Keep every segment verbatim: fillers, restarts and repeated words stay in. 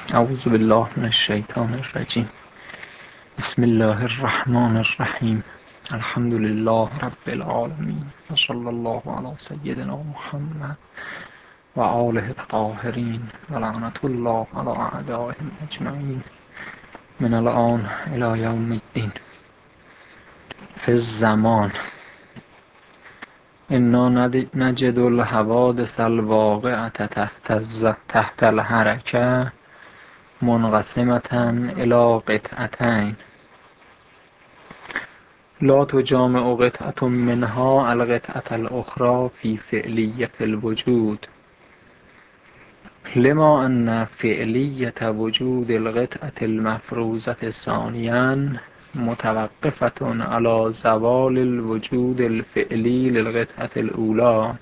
اعوذ بالله من الشیطان الرجیم. بسم الله الرحمن الرحیم. الحمد لله رب العالمین و صلی الله علی سیدنا محمد و آله الطاهرین و لعنت الله علی اعدائهم اجمعین من الان الی یوم الدین. فی الزمان انا نجد الحوادث الواقعة تحت تحت الحرکه منقسمة إلى قطعتين لا تجامع قطعة منها القطعة الأخرى في فعلية الوجود، لما أن فعلية وجود القطعة المفروضة ثانيا متوقفة على زوال الوجود الفعلي للقطعة الأولى.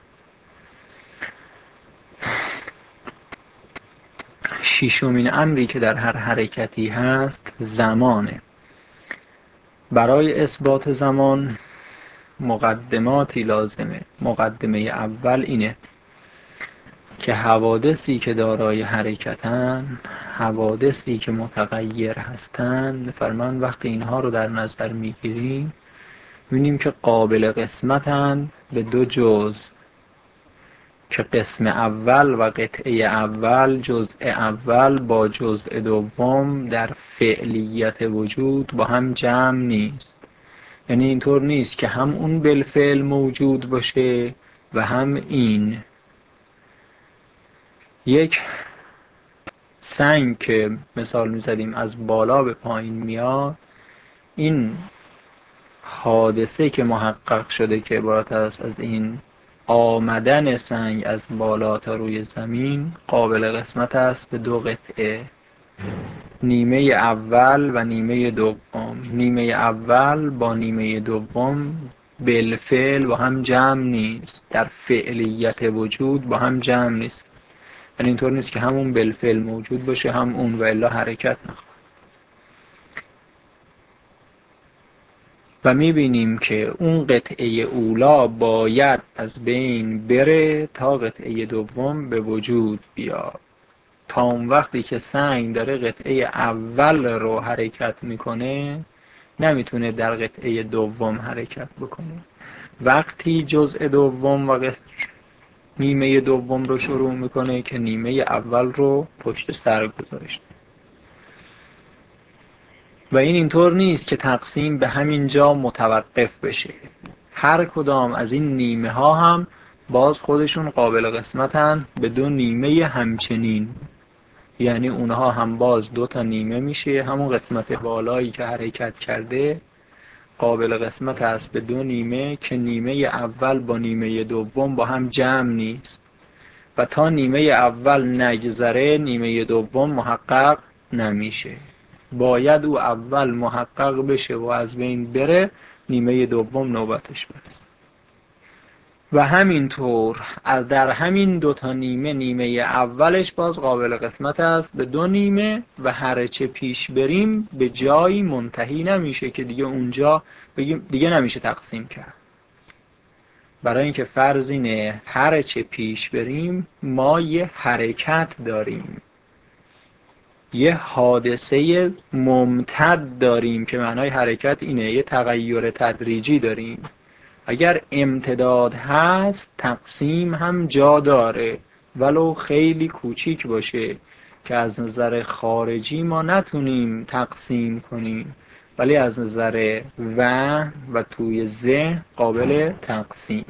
ششمین امری که در هر حرکتی هست زمانه. برای اثبات زمان مقدماتی لازمه. مقدمه اول اینه که حوادثی که دارای حرکتن، حوادثی که متغیر هستن، فرمان وقتی اینها رو در نظر میگیریم می‌بینیم که قابل قسمتن به دو جزء، که قسم اول و قطعه اول، جزء اول با جزء دوم در فعلیت وجود با هم جمع نیست. یعنی اینطور نیست که هم اون بالفعل موجود باشه و هم این. یک سنگ که مثال میزدیم از بالا به پایین میاد، این حادثه که محقق شده که عبارت است از این آمدن سنگ از بالا تا روی زمین، قابل قسمت است به دو قطعه، نیمه اول و نیمه دوم. نیمه اول با نیمه دوم بالفعل با هم جمع نیست، در فعلیت وجود با هم جمع نیست. یعنی اینطور نیست که همون بالفعل موجود باشه هم اون، و الا حرکت نخواهد. و میبینیم که اون قطعه اولا باید از بین بره تا قطعه دوم به وجود بیاد. تا اون وقتی که سنگ داره قطعه اول رو حرکت میکنه نمیتونه در قطعه دوم حرکت بکنه. وقتی جزء دوم و نیمه دوم رو شروع میکنه که نیمه اول رو پشت سر گذاشته. و این اینطور نیست که تقسیم به همین جا متوقف بشه. هر کدام از این نیمه ها هم باز خودشون قابل قسمتن به دو نیمه همچنین. یعنی اونها هم باز دو تا نیمه میشه. همون قسمت بالایی که حرکت کرده قابل قسمت است به دو نیمه که نیمه اول با نیمه دوم با هم جمع نیست، و تا نیمه اول نگذره نیمه دوم محقق نمیشه. باید او اول محقق بشه و از بین بره، نیمه دوم نوبتش برسه. و همینطور از در همین دو تا نیمه، نیمه اولش باز قابل قسمت است به دو نیمه و هرچه پیش بریم به جایی منتهی نمیشه که دیگه اونجا بگیم دیگه نمیشه تقسیم کرد. برای اینکه فرض اینه هرچه پیش بریم ما یه حرکت داریم، یه حادثه ممتد داریم که معنای حرکت اینه یه تغییر تدریجی داریم. اگر امتداد هست تقسیم هم جا داره، ولو خیلی کوچیک باشه که از نظر خارجی ما نتونیم تقسیم کنیم، ولی از نظر وهم و توی ذهن قابل تقسیم.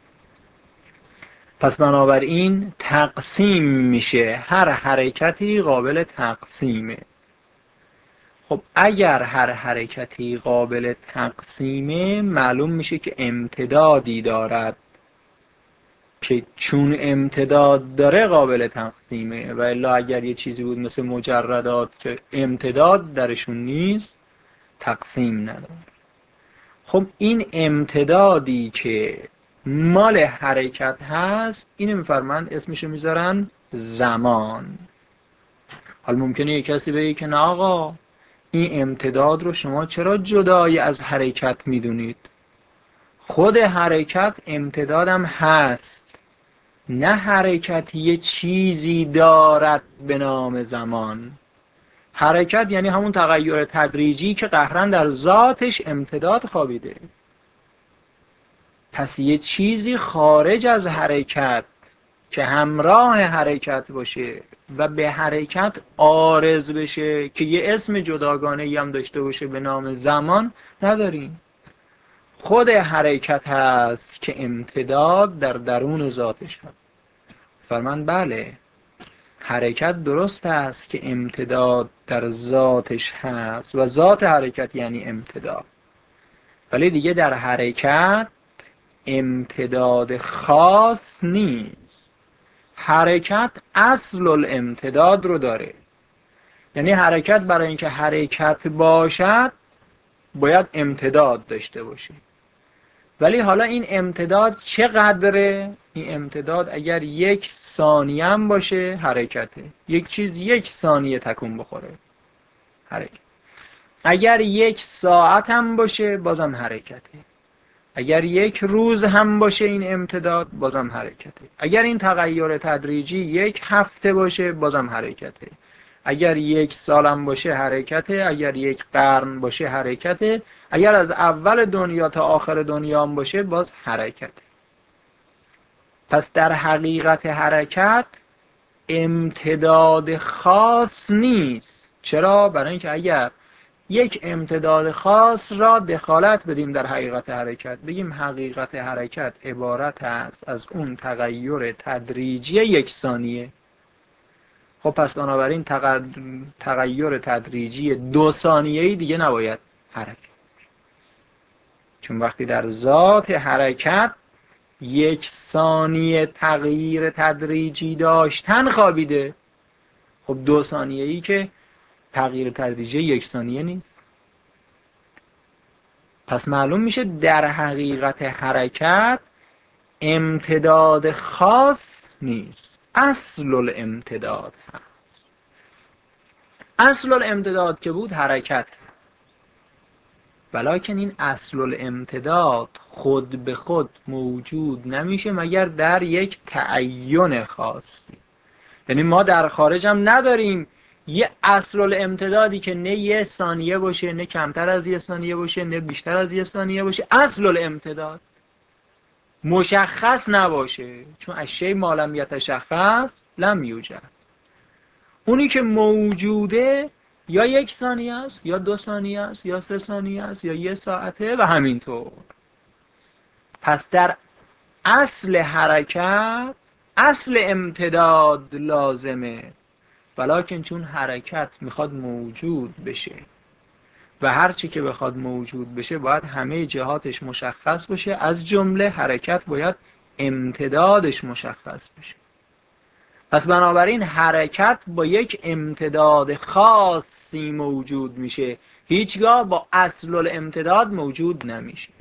پس بنابراین تقسیم میشه، هر حرکتی قابل تقسیمه. خب اگر هر حرکتی قابل تقسیمه معلوم میشه که امتدادی دارد، که چون امتداد داره قابل تقسیمه. و الا اگر یه چیزی بود مثل مجردات که امتداد درشون نیست تقسیم نداره. خب این امتدادی که مال حرکت هست اینو میفرمند اسمشو میذارن زمان. حالا ممکنه یک کسی بگه که نه آقا این امتداد رو شما چرا جدای از حرکت میدونید؟ خود حرکت امتدادم هست، نه حرکت یه چیزی دارد به نام زمان. حرکت یعنی همون تغییر تدریجی که قهراً در ذاتش امتداد خوابیده. پس یه چیزی خارج از حرکت که همراه حرکت باشه و به حرکت عارض بشه که یه اسم جداگانه‌ای هم داشته باشه به نام زمان نداریم. خود حرکت هست که امتداد در درون ذاتش هست. فرمان بله، حرکت درست است که امتداد در ذاتش هست و ذات حرکت یعنی امتداد، ولی دیگه در حرکت امتداد خاص نیست. حرکت اصل الامتداد رو داره، یعنی حرکت برای اینکه حرکت باشد باید امتداد داشته باشه. ولی حالا این امتداد چقدره؟ این امتداد اگر یک ثانیه هم باشه حرکته، یک چیز یک ثانیه تکون بخوره حرکت. اگر یک ساعت هم باشه بازم حرکته. اگر یک روز هم باشه این امتداد بازم حرکته. اگر این تغییر تدریجی یک هفته باشه بازم حرکته. اگر یک سال هم باشه حرکته. اگر یک قرن باشه حرکته. اگر از اول دنیا تا آخر دنیا هم باشه باز حرکته. پس در حقیقت حرکت امتداد خاص نیست. چرا؟ برای اینکه اگر یک امتداد خاص را دخالت بدیم در حقیقت حرکت، بگیم حقیقت حرکت عبارت است از اون تغییر تدریجی یک ثانیه، خب پس بنابراین تغییر تدریجی دو ثانیه‌ای دیگه نباید حرکت، چون وقتی در ذات حرکت یک ثانیه تغییر تدریجی داشتن خوابیده، خب دو ثانیه‌ای که تغییر تدریجی یک ثانیه نیست. پس معلوم میشه در حقیقت حرکت امتداد خاص نیست، اصل الامتداد هست. اصل الامتداد که بود حرکت، ولیکن این اصل الامتداد خود به خود موجود نمیشه مگر در یک تعین خاصی. یعنی ما در خارج هم نداریم یه اصل الامتدادی که نه یه ثانیه باشه، نه کمتر از یه ثانیه باشه، نه بیشتر از یه ثانیه باشه. اصل الامتداد مشخص نباشه، چون الشیء ما لم یتشخص لم یوجد. اونی که موجوده یا یک ثانیه است، یا دو ثانیه است، یا سه ثانیه است، یا یه ساعته و همینطور. پس در اصل حرکت اصل امتداد لازمه، ولیکن چون حرکت میخواد موجود بشه و هر چی که بخواد موجود بشه باید همه جهاتش مشخص باشه، از جمله حرکت باید امتدادش مشخص بشه. پس بنابراین حرکت با یک امتداد خاصی موجود میشه، هیچگاه با اصل الامتداد موجود نمیشه.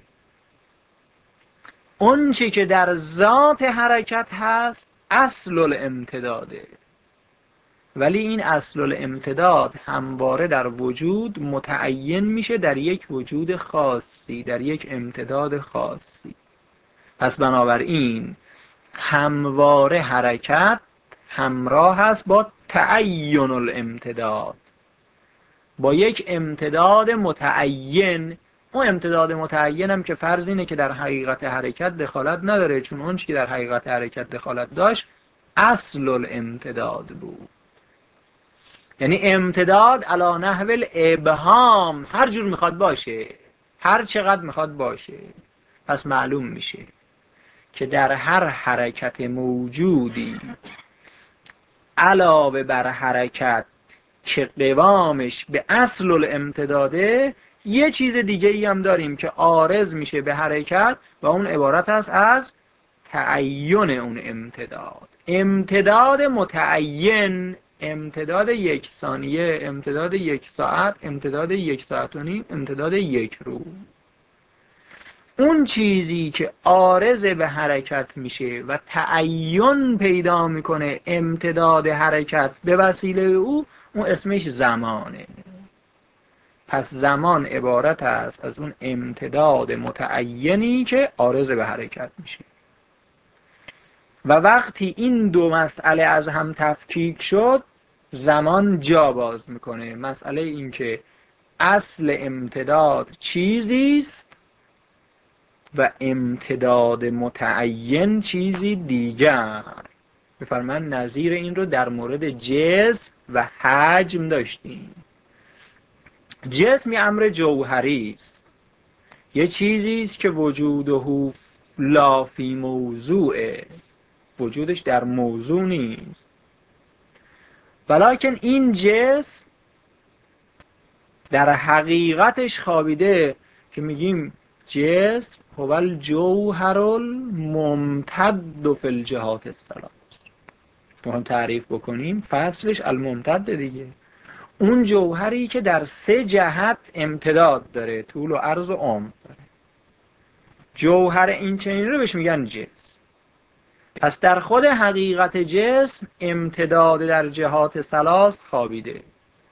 اون چی که در ذات حرکت هست اصل الامتداده، ولی این اصل الامتداد همواره در وجود متعین میشه در یک وجود خاصی، در یک امتداد خاصی. پس بنابراین همواره حرکت همراه هست با تعین الامتداد، با یک امتداد متعین. اون امتداد متعین هم که فرض اینه که در حقیقت حرکت دخالت نداره، چون اون چی که در حقیقت حرکت دخالت داشت اصل الامتداد بود. یعنی امتداد علی نحو الابهام، هر جور میخواد باشه، هر چقدر میخواد باشه. پس معلوم میشه که در هر حرکت موجودی علاوه بر حرکت که قوامش به اصل الامتداده، یه چیز دیگه ای هم داریم که عارض میشه به حرکت و اون عبارت است از تعین اون امتداد. امتداد متعین، امتداد یک ثانیه، امتداد یک ساعت، امتداد یک ساعت و نیم، امتداد یک روز. اون چیزی که عارض به حرکت میشه و تعین پیدا میکنه امتداد حرکت به وسیله او، اون اسمش زمانه. پس زمان عبارت است از اون امتداد متعینی که عارض به حرکت میشه. و وقتی این دو مسئله از هم تفکیک شد، زمان جا باز میکنه. مسئله این که اصل امتداد چیزی است و امتداد متعین چیزی دیگر. بفرمایید نظیر این رو در مورد جسم و حجم داشتیم. جسم یه امر جوهری است، یه چیزی است که وجوده لا فی موضوعه، وجودش در موضوع نیست. ولیکن این جسم در حقیقتش خوابیده که میگیم جسم هو الجوهر الممتد فی الجهات الثلاث. ما تعریف بکنیم فصلش الممتد دیگه، اون جوهری که در سه جهت امتداد داره، طول و عرض و عمق داره. جوهر این چنین رو بهش میگن جسم. پس در خود حقیقت جسم امتداد در جهات ثلاث خوابیده.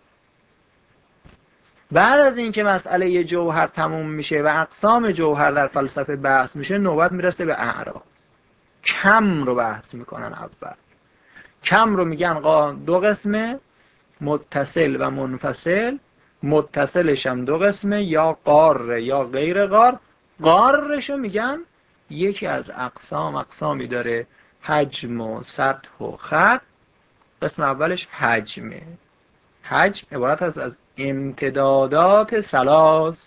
بعد از اینکه مسئله جوهر تموم میشه و اقسام جوهر در فلسفه بحث میشه، نوبت میرسه به اعراض. کم رو بحث میکنن. اول کم رو میگن دو قسمه، متصل و منفصل. متصلش هم دو قسمه، یا قاره یا غیر قار. قارشو میگن یکی از اقسام اقسامی داره، حجم و سطح و خط. قسم اولش حجمه. حجم عبارت است از امتدادات ثلاث.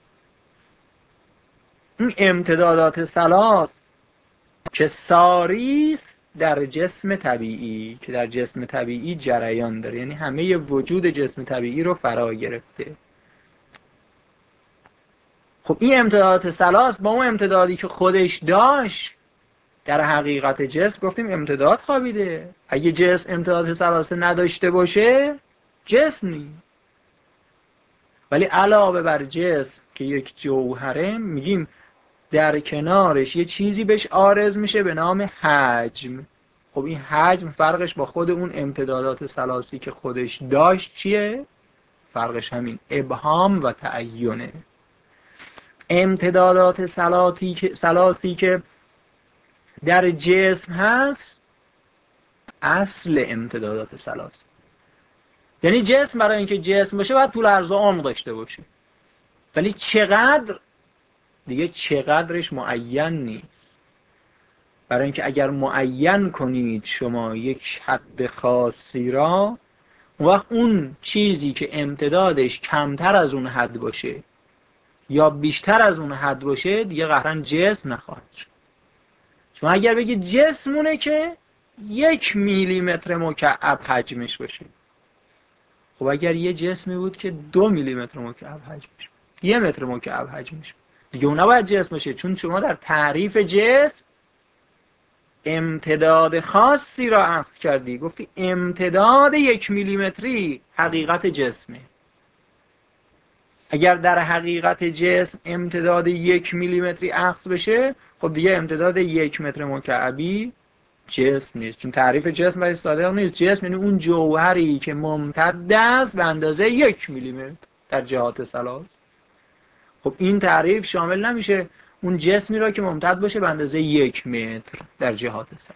این امتدادات ثلاث که ساریست در جسم طبیعی، که در جسم طبیعی جریان داره، یعنی همه وجود جسم طبیعی رو فرا گرفته. خب این امتدادات ثلاث با اون امتدادی که خودش داشت در حقیقت جسم گفتیم امتداد خوابیده. اگه جسم امتدادات ثلاثه نداشته باشه جسم نیست. ولی علاوه بر جسم که یک جوهره، میگیم در کنارش یه چیزی بهش عارض میشه به نام حجم. خب این حجم فرقش با خود اون امتدادات ثلاثی که خودش داشت چیه؟ فرقش همین ابهام و تعینه. امتدادات ثلاثی که در جسم هست اصل امتدادات ثلاثی. یعنی جسم برای اینکه جسم باشه باید طول عرض و عمق داشته باشه، ولی چقدر دیگه چقدرش معین نیست. برای اینکه اگر معین کنید شما یک حد خاصی را، اون وقت اون چیزی که امتدادش کمتر از اون حد باشه یا بیشتر از اون حد باشه دیگه قطعاً جسم نخواهد شد. شما اگر بگید جسمونه که یک میلیمتر مکعب حجمش باشه، خب اگر یه جسمی بود که دو میلیمتر مکعب حجمش بود، یه متر مکعب حجمش بود، دیگه اون نباید جسم باشه، چون شما در تعریف جسم امتداد خاصی را اخذ کردی. گفتی امتداد یک میلیمتری حقیقت جسمه. اگر در حقیقت جسم امتداد یک میلیمتری اخذ بشه، خب دیگه امتداد یک متر مکعبی جسم نیست، چون تعریف جسم برای صادق نیست. جسم یعنی اون جوهری که ممتد است به اندازه یک میلیمتر در جهات ثلاث. خب این تعریف شامل نمیشه اون جسمی را که ممتد باشه به اندازه یک متر در جهات ثلاث.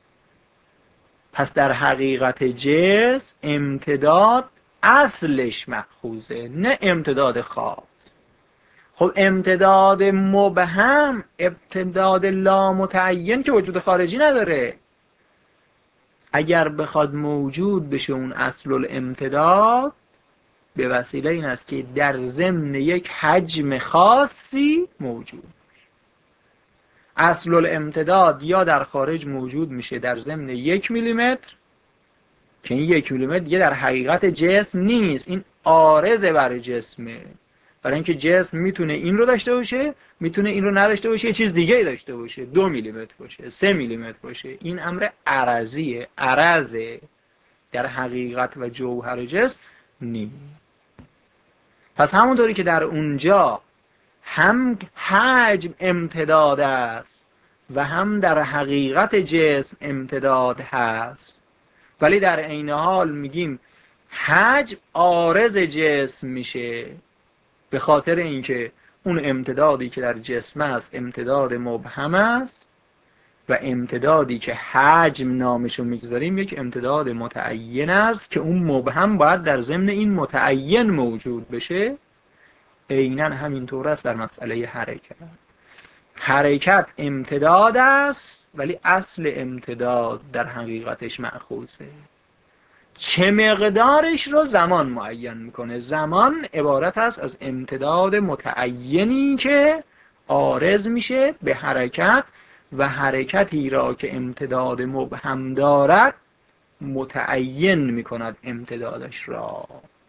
پس در حقیقت جسم امتداد اصلش مأخوذه، نه امتداد خاص. خب امتداد مبهم، امتداد لامتعین که وجود خارجی نداره، اگر بخواد موجود بشه اون اصل الامتداد به وسیله این است که در ضمن یک حجم خاصی موجود بشه. اصل الامتداد یا در خارج موجود میشه در ضمن یک میلیمتر، که این یک میلیمتر دیگه در حقیقت جسم نیست، این عارضه بر جسمه. برای اینکه جسم میتونه این رو داشته باشه، میتونه این رو نداشته باشه، یه چیز دیگه داشته باشه، دو میلیمتر باشه، سه میلیمتر باشه. این امر عرضیه، عرضه، در حقیقت و جوهر جسم نیست. پس همونطوری که در اونجا هم حجم امتداد است و هم در حقیقت جسم امتداد هست، ولی در عین حال میگیم حجم عارض جسم میشه، به خاطر اینکه اون امتدادی که در جسم است امتداد مبهم است، و امتدادی که حجم نامشو میگذاریم یک امتداد متعین است که اون مبهم باید در ضمن این متعین موجود بشه. عیناً همینطور است در مسئله حرکت. حرکت امتداد است ولی اصل امتداد در حقیقتش مأخوذه. چه مقدارش رو زمان معین میکنه. زمان عبارت است از امتداد متعینی که عارض میشه به حرکت و حرکتی را که امتداد مبهم دارد متعین میکند امتدادش را.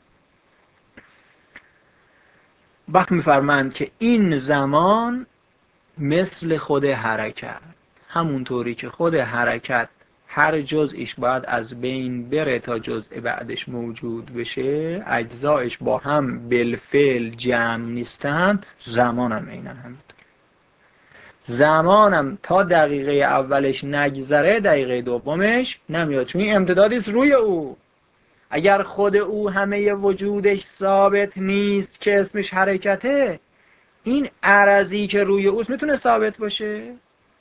وقت میفرمند که این زمان مثل خود حرکت، همونطوری که خود حرکت هر جزئیش باید از بین بره تا جزء بعدش موجود بشه، اجزایش با هم بالفعل جمع نیستند، زمانم عیناً همینطور. زمانم تا دقیقه اولش نگذره دقیقه دومش نمیاد، چون این امتدادی است روی او. اگر خود او همه وجودش ثابت نیست که اسمش حرکته، این عرضی که روی اوست میتونه ثابت باشه؟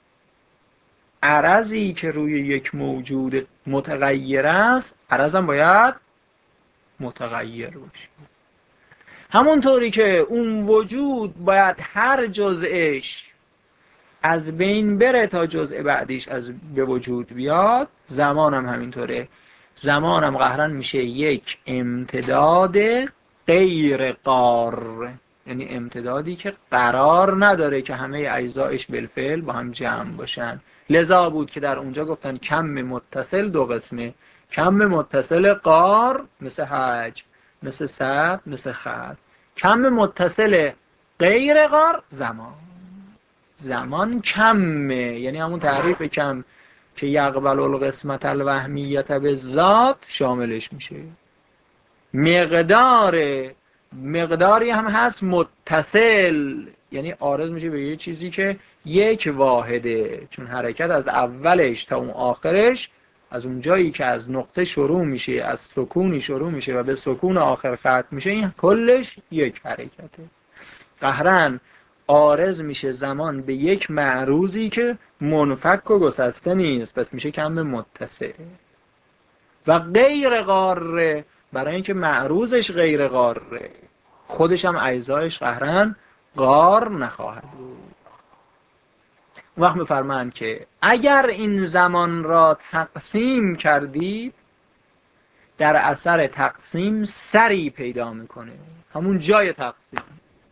عرضی که روی یک موجود متغیر است، عرضم باید متغیر باشه. همونطوری که اون وجود باید هر جزءش از بین بره تا جزء بعدیش از به وجود بیاد، زمانم همینطوره. زمانم قهرن میشه یک امتداد غیر قار، یعنی امتدادی که قرار نداره که همه اجزایش بالفعل با هم جمع باشن. لذا بود که در اونجا گفتن کم متصل دو قسمه، کم متصل قار مثل حج، مثل سب، مثل خط. کم متصل غیر قار زمان. زمان کمه، یعنی همون تعریف کم که یقبل القسمت الوهمیت به ذات شاملش میشه. مقدار مقداری هم هست متصل، یعنی عارض میشه به یه چیزی که یک واحده، چون حرکت از اولش تا اون آخرش، از اون جایی که از نقطه شروع میشه، از سکونی شروع میشه و به سکون آخر ختم میشه، این کلش یک حرکته. قهرن عارض میشه زمان به یک معروضی که منفک و گسسته نیست، پس میشه کم متصل. و غیر قاره برای اینکه معروضش غیر قاره، خودش هم اجزایش قهرن قار نخواهد بود. وقت میفرمایند که اگر این زمان را تقسیم کردید، در اثر تقسیم سری پیدا میکنه، همون جای تقسیم.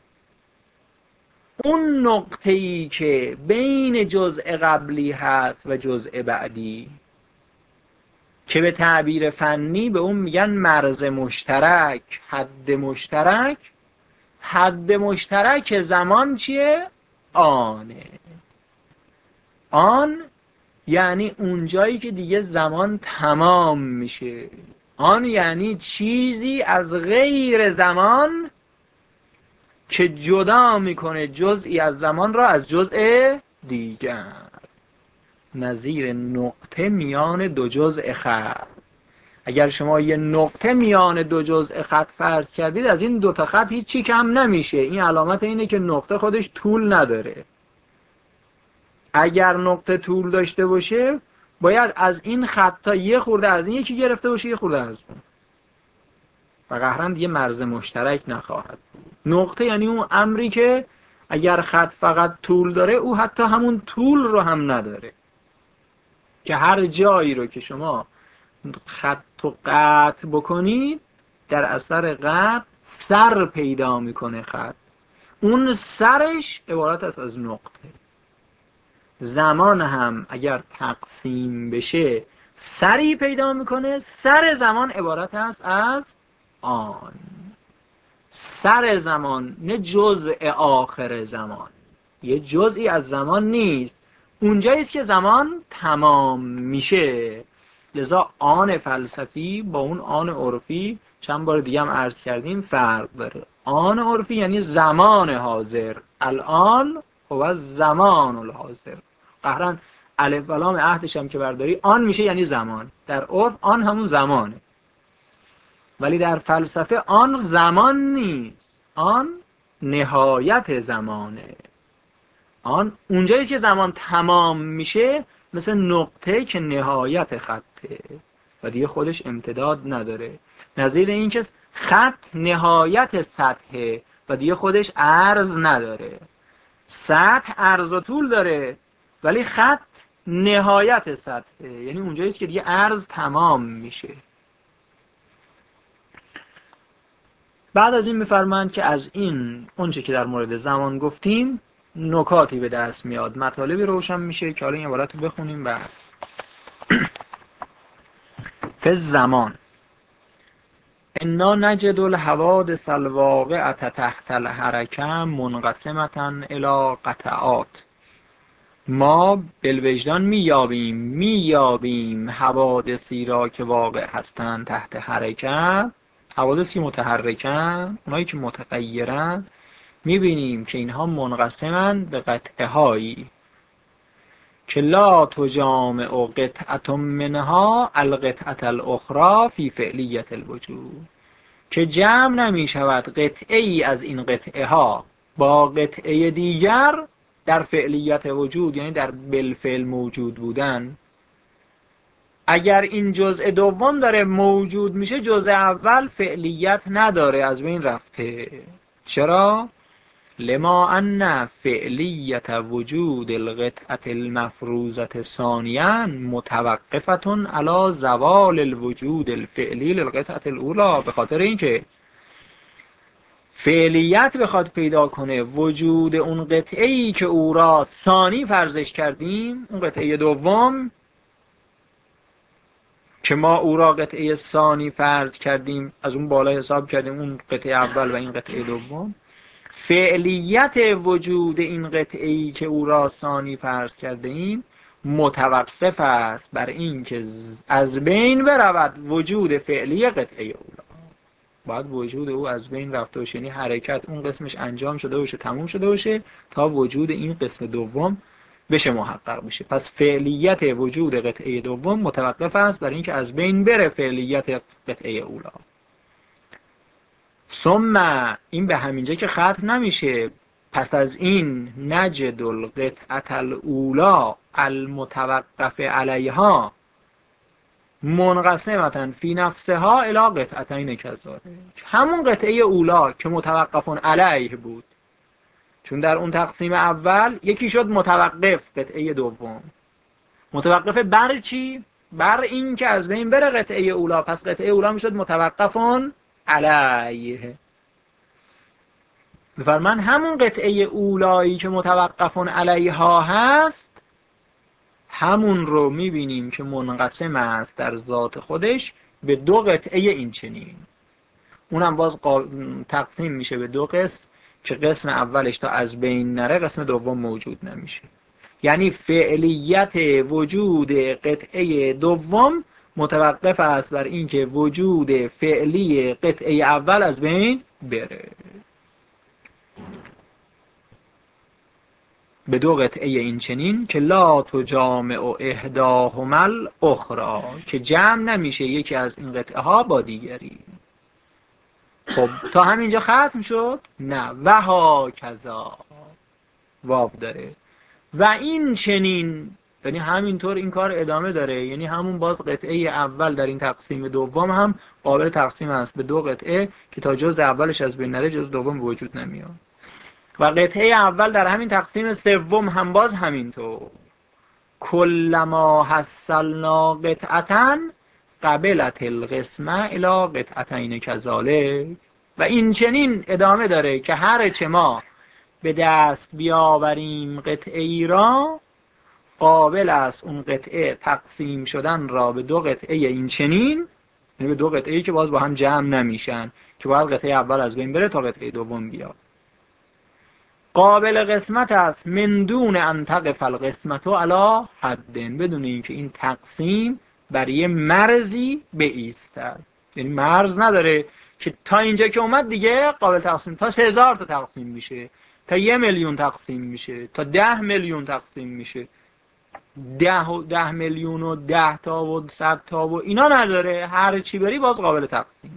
اون نقطه‌ای که بین جزء قبلی هست و جزء بعدی که به تعبیر فنی به اون میگن مرز مشترک، حد مشترک. حد مشترک زمان چیه؟ آنه. آن یعنی اون جایی که دیگه زمان تمام میشه. آن یعنی چیزی از غیر زمان که جدا میکنه جزئی از زمان را از جزء دیگر. نظیر نقطه میان دو جزء خط. اگر شما یه نقطه میان دو جزء خط فرض کردید، از این دو تا خط هیچی کم نمیشه. این علامت اینه که نقطه خودش طول نداره. اگر نقطه طول داشته باشه، باید از این خط تا یه خورده از این یکی گرفته باشه، یه خورده از اون. و قهرن دیگه مرز مشترک نخواهد بود. نقطه یعنی اون امری که اگر خط فقط طول داره، او حتی همون طول رو هم نداره، که هر جایی رو که شما خط و قطع بکنید، در اثر قطع سر پیدا میکنه خط. اون سرش عبارت است از نقطه. زمان هم اگر تقسیم بشه سری پیدا میکنه. سر زمان عبارت است از آن. سر زمان نه جزء آخر زمان، یه جزئی از زمان نیست، اونجایی است که زمان تمام میشه. لذا آن فلسفی با اون آن عرفی، چند بار دیگه هم عرض کردیم، فرق داره. آن عرفی یعنی زمان حاضر، الان هو زمان الحاضر. قهرن الف و لام عهدش هم که برداری، آن میشه یعنی زمان. در عرف آن همون زمانه، ولی در فلسفه آن زمان نیست، آن نهایت زمانه. آن اونجایی که زمان تمام میشه، مثل نقطه که نهایت خطه و دیگه خودش امتداد نداره، نظیر این که خط نهایت سطحه و دیگه خودش عرض نداره. سطح عرض و طول داره ولی خط نهایت سطحه، یعنی اونجاییست که دیگه عرض تمام میشه. بعد از این میفرمایند که از این اونچه که در مورد زمان گفتیم نکاتی به دست میاد، مطالبی روشن میشه که حالا این عبارت رو بخونیم. بعد فی زمان انا نجد الحوادث الواقعة تحت الحرکه منقسمة الی قطعات. ما بالوجدان میابیم میابیم حوادثی را که واقع هستند تحت حرکت، حوادثی متحرکن، اونایی که متغیرن، میبینیم که اینها منقسمن به قطعه هایی که لا تجامع قطعة منها القطعة الاخرى فی فعلیت الوجود، که جمع نمی شود قطعه ای از این قطعه ها با قطعه دیگر در فعلیت وجود، یعنی در بالفعل موجود بودن. اگر این جزء دوم داره موجود میشه، جزء اول فعلیت نداره، از بین رفته. چرا؟ لما ان فعلیت وجود القطعة المفروضة ثانیا متوقفة علی زوال الوجود الفعلی للقطعة الاولى. به خاطر اینکه فعلیت بخواد پیدا کنه وجود اون قطعه ای که او را ثانی فرضش کردیم، اون قطعه دوم که ما او را قطعه ثانی فرض کردیم، از اون بالا حساب کردیم اون قطعه اول و این قطعه دوم، فعلیت وجود این قطعه‌ای که او را ثانی فرض کرده ایم متوقف است بر این که از بین برود وجود فعلی قطعه اولا. باید وجود او از بین رفته باشه، یعنی حرکت اون قسمش انجام شده باشه، تموم شده باشه تا وجود این قسم دوم بشه محقق بشه. پس فعلیت وجود قطعه دوم متوقف است بر این که از بین بره فعلیت قطعه اولا. ثم این به همینجا که ختم نمیشه، پس از این نجد القطعة الاولا المتوقف علیها منقسمة فی نفسها الی قطعتین کذالک. همون قطعه اولا که متوقف علیه بود، چون در اون تقسیم اول یکی شد متوقف، قطعه دوم متوقف بر چی؟ بر این که از بین بره قطعه اولا، پس قطعه اولا میشد متوقفون علیه. بفرمان همون قطعه اولایی که متوقفون علیها هست، همون رو میبینیم که منقسم است در ذات خودش به دو قطعه این چنین. اونم باز تقسیم میشه به دو قسم که قسم اولش تا از بین نره قسم دوم موجود نمیشه. یعنی فعلیت وجود قطعه دوم متوقف است بر اینکه وجود فعلی قطعه اول از بین بره. به دو قطعه این چنین که لا تجامع احداهما الاخرى، که جمع نمیشه یکی از این قطعه ها با دیگری. خب تا همینجا ختم شد؟ نه. و ها کذا واو داره و این چنین، یعنی همینطور این کار ادامه داره. یعنی همون باز قطعه اول در این تقسیم دوم هم قابل تقسیم است به دو قطعه که تا جزء اولش از بین نره جزء دوم وجود نمیاد. و قطعه اول در همین تقسیم سوم هم باز همینطور. کلما حصلنا قطعتن قبلت القسمه الی قطعتین کذالک. و این چنین ادامه داره که هر چه ما به دست بیاوریم قطعه ای را، قابل است اون قطعه تقسیم شدن را به دو قطعه این چنین، یعنی به دو قطعه‌ای که باز با هم جمع نمیشن، که باید قطعه اول از بین بره تا قطعه دوم بیاد. قابل قسمت است من دون ان تقف القسمت علی حد، بدون اینکه این تقسیم بر یه مرزی بایستد. یعنی مرز نداره که تا اینجا که اومد دیگه قابل تقسیم، تا سه هزار تا تقسیم میشه، تا یه میلیون تقسیم میشه، تا ده میلیون تقسیم میشه. ده و ده میلیون و ده تا و صد تا و اینا نداره، هر چی بری باز قابل تقسیمه.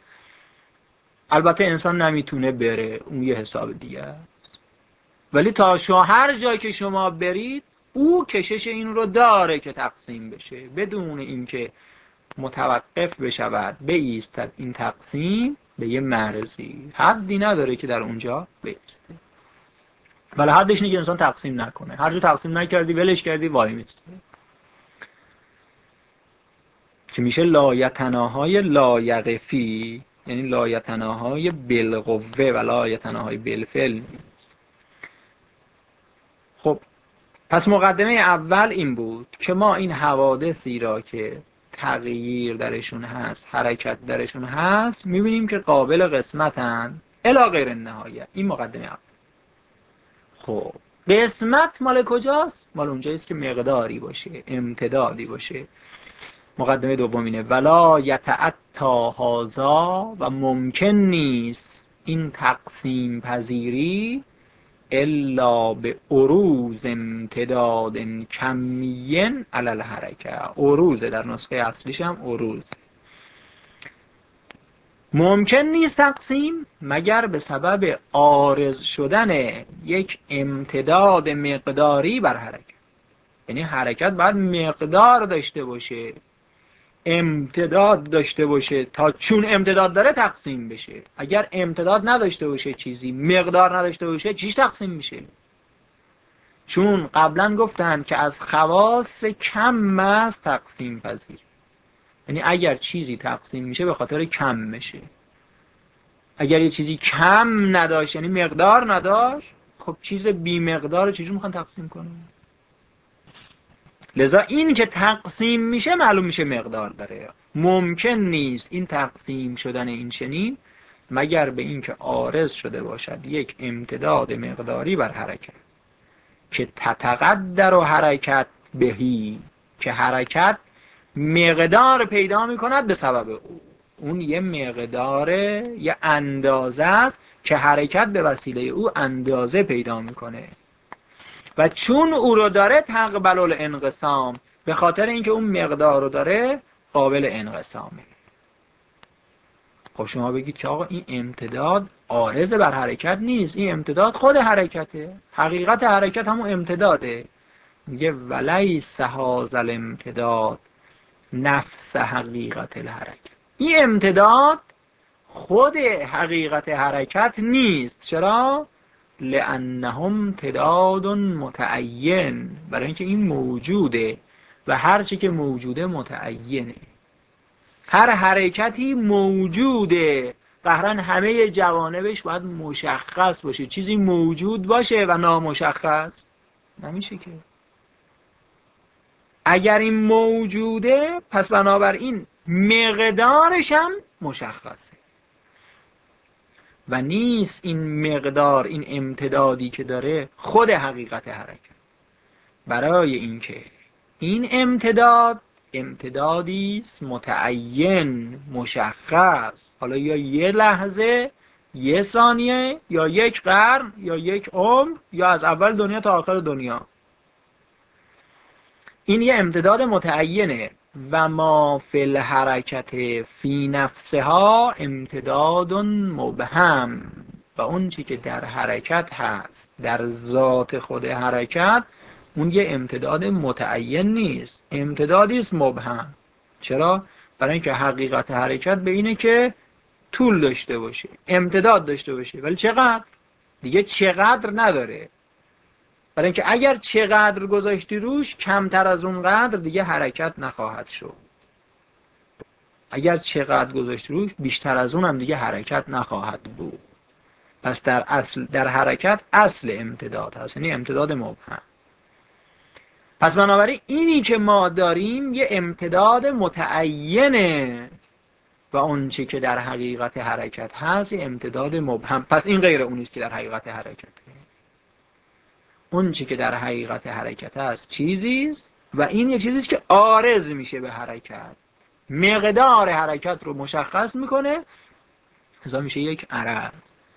البته انسان نمیتونه بره، اون یه حساب دیگه است. ولی تا شما هر جایی که شما برید او کشش این رو داره که تقسیم بشه، بدون اینکه متوقف بشود بایستد این تقسیم به یه مرزی، حدی نداره که در اونجا بایسته. ولی حدش اینه که انسان تقسیم نکنه، هر جا تقسیم نکردی ولش کردی وای میسته، که میشه لایتناهای لایقفی، یعنی لایتناهای بالقوه و لایتناهای بالفعل. خب پس مقدمه اول این بود که ما این حوادثی را که تغییر درشون هست، حرکت درشون هست، میبینیم که قابل قسمتن الی غیر النهایه. این مقدمه اول. خب قسمت مال کجاست؟ مال اونجاییست که مقداری باشه، امتدادی باشه. مقدمه دومینه ولا یتعطا هذا، و ممکن نیست این تقسیم پذیری الا به عروض امتداد کمیین علی الحرکه. عروض در نسخه اصلیش هم عروض. ممکن نیست تقسیم مگر به سبب عارض شدن یک امتداد مقداری بر حرکت. یعنی حرکت باید مقدار داشته باشه، امتداد داشته باشه تا چون امتداد داره تقسیم بشه. اگر امتداد نداشته باشه، چیزی مقدار نداشته باشه، چیش تقسیم میشه؟ چون قبلا گفتن که از خواص کم است تقسیم پذیر. یعنی اگر چیزی تقسیم میشه به خاطر کم میشه. اگر یه چیزی کم نداشت، یعنی مقدار نداشت، خب چیز بی مقدار چجور میخوان تقسیم کنن؟ لذا این که تقسیم میشه معلوم میشه مقدار داره. ممکن نیست این تقسیم شدن این چنین مگر به این که عارض شده باشد یک امتداد مقداری بر حرکت که تتقدر و حرکت بهی، که حرکت مقدار پیدا میکند به سبب او. اون یه مقداره، یه اندازه است که حرکت به وسیله او اندازه پیدا میکنه و چون او رو داره تقبل الانقسام، به خاطر اینکه اون مقدار رو داره قابل انقسامه. خب شما بگید که آقا این امتداد عارض بر حرکت نیست، این امتداد خود حرکته، حقیقت حرکت همون امتداده. میگه ولیس هذا الامتداد نفس حقیقت الحرکت. این امتداد خود حقیقت حرکت نیست. چرا؟ لأنهم امتداد متعین، برای اینکه این موجوده و هر چی که موجوده متعینه. هر حرکتی موجوده، قهرن همه جوانبش باید مشخص باشه. چیزی موجود باشه و نامشخص نمیشه که. اگر این موجوده پس بنابراین مقدارش هم مشخصه و نیست این مقدار، این امتدادی که داره خود حقیقت حرکت. برای اینکه این امتداد امتدادی است متعین، مشخص، حالا یا یه لحظه، یه ثانیه، یا یک قرن، یا یک عمر، یا از اول دنیا تا آخر دنیا. این یه امتداد متعینه. و ما فی الحرکت فی نفسها امتداد مبهم، و اون چی که در حرکت هست، در ذات خود حرکت، اون یه امتداد متعین نیست، امتدادی است مبهم. چرا؟ برای اینکه حقیقت حرکت به اینه که طول داشته باشه، امتداد داشته باشه، ولی چقدر؟ دیگه چقدر نداره. برای اینکه اگر چقدر گذاشتی روش، کمتر از اون قدر دیگه حرکت نخواهد شد. اگر چقدر گذاشتی روش، بیشتر از اون هم دیگه حرکت نخواهد بود. پس در اصل در حرکت اصل امتداد هست، یعنی امتداد مبهم. پس بنابراین اینی که ما داریم یه امتداد متعینه و اون چی که در حقیقت حرکت هست یه امتداد مبهم. پس این غیر اونیست که در حقیقت حرکته. اون چی که در حقیقت حرکت هست چیزیست و این یه چیزیست که عارض میشه به حرکت، مقدار حرکت رو مشخص میکنه، ازا میشه یک عرض.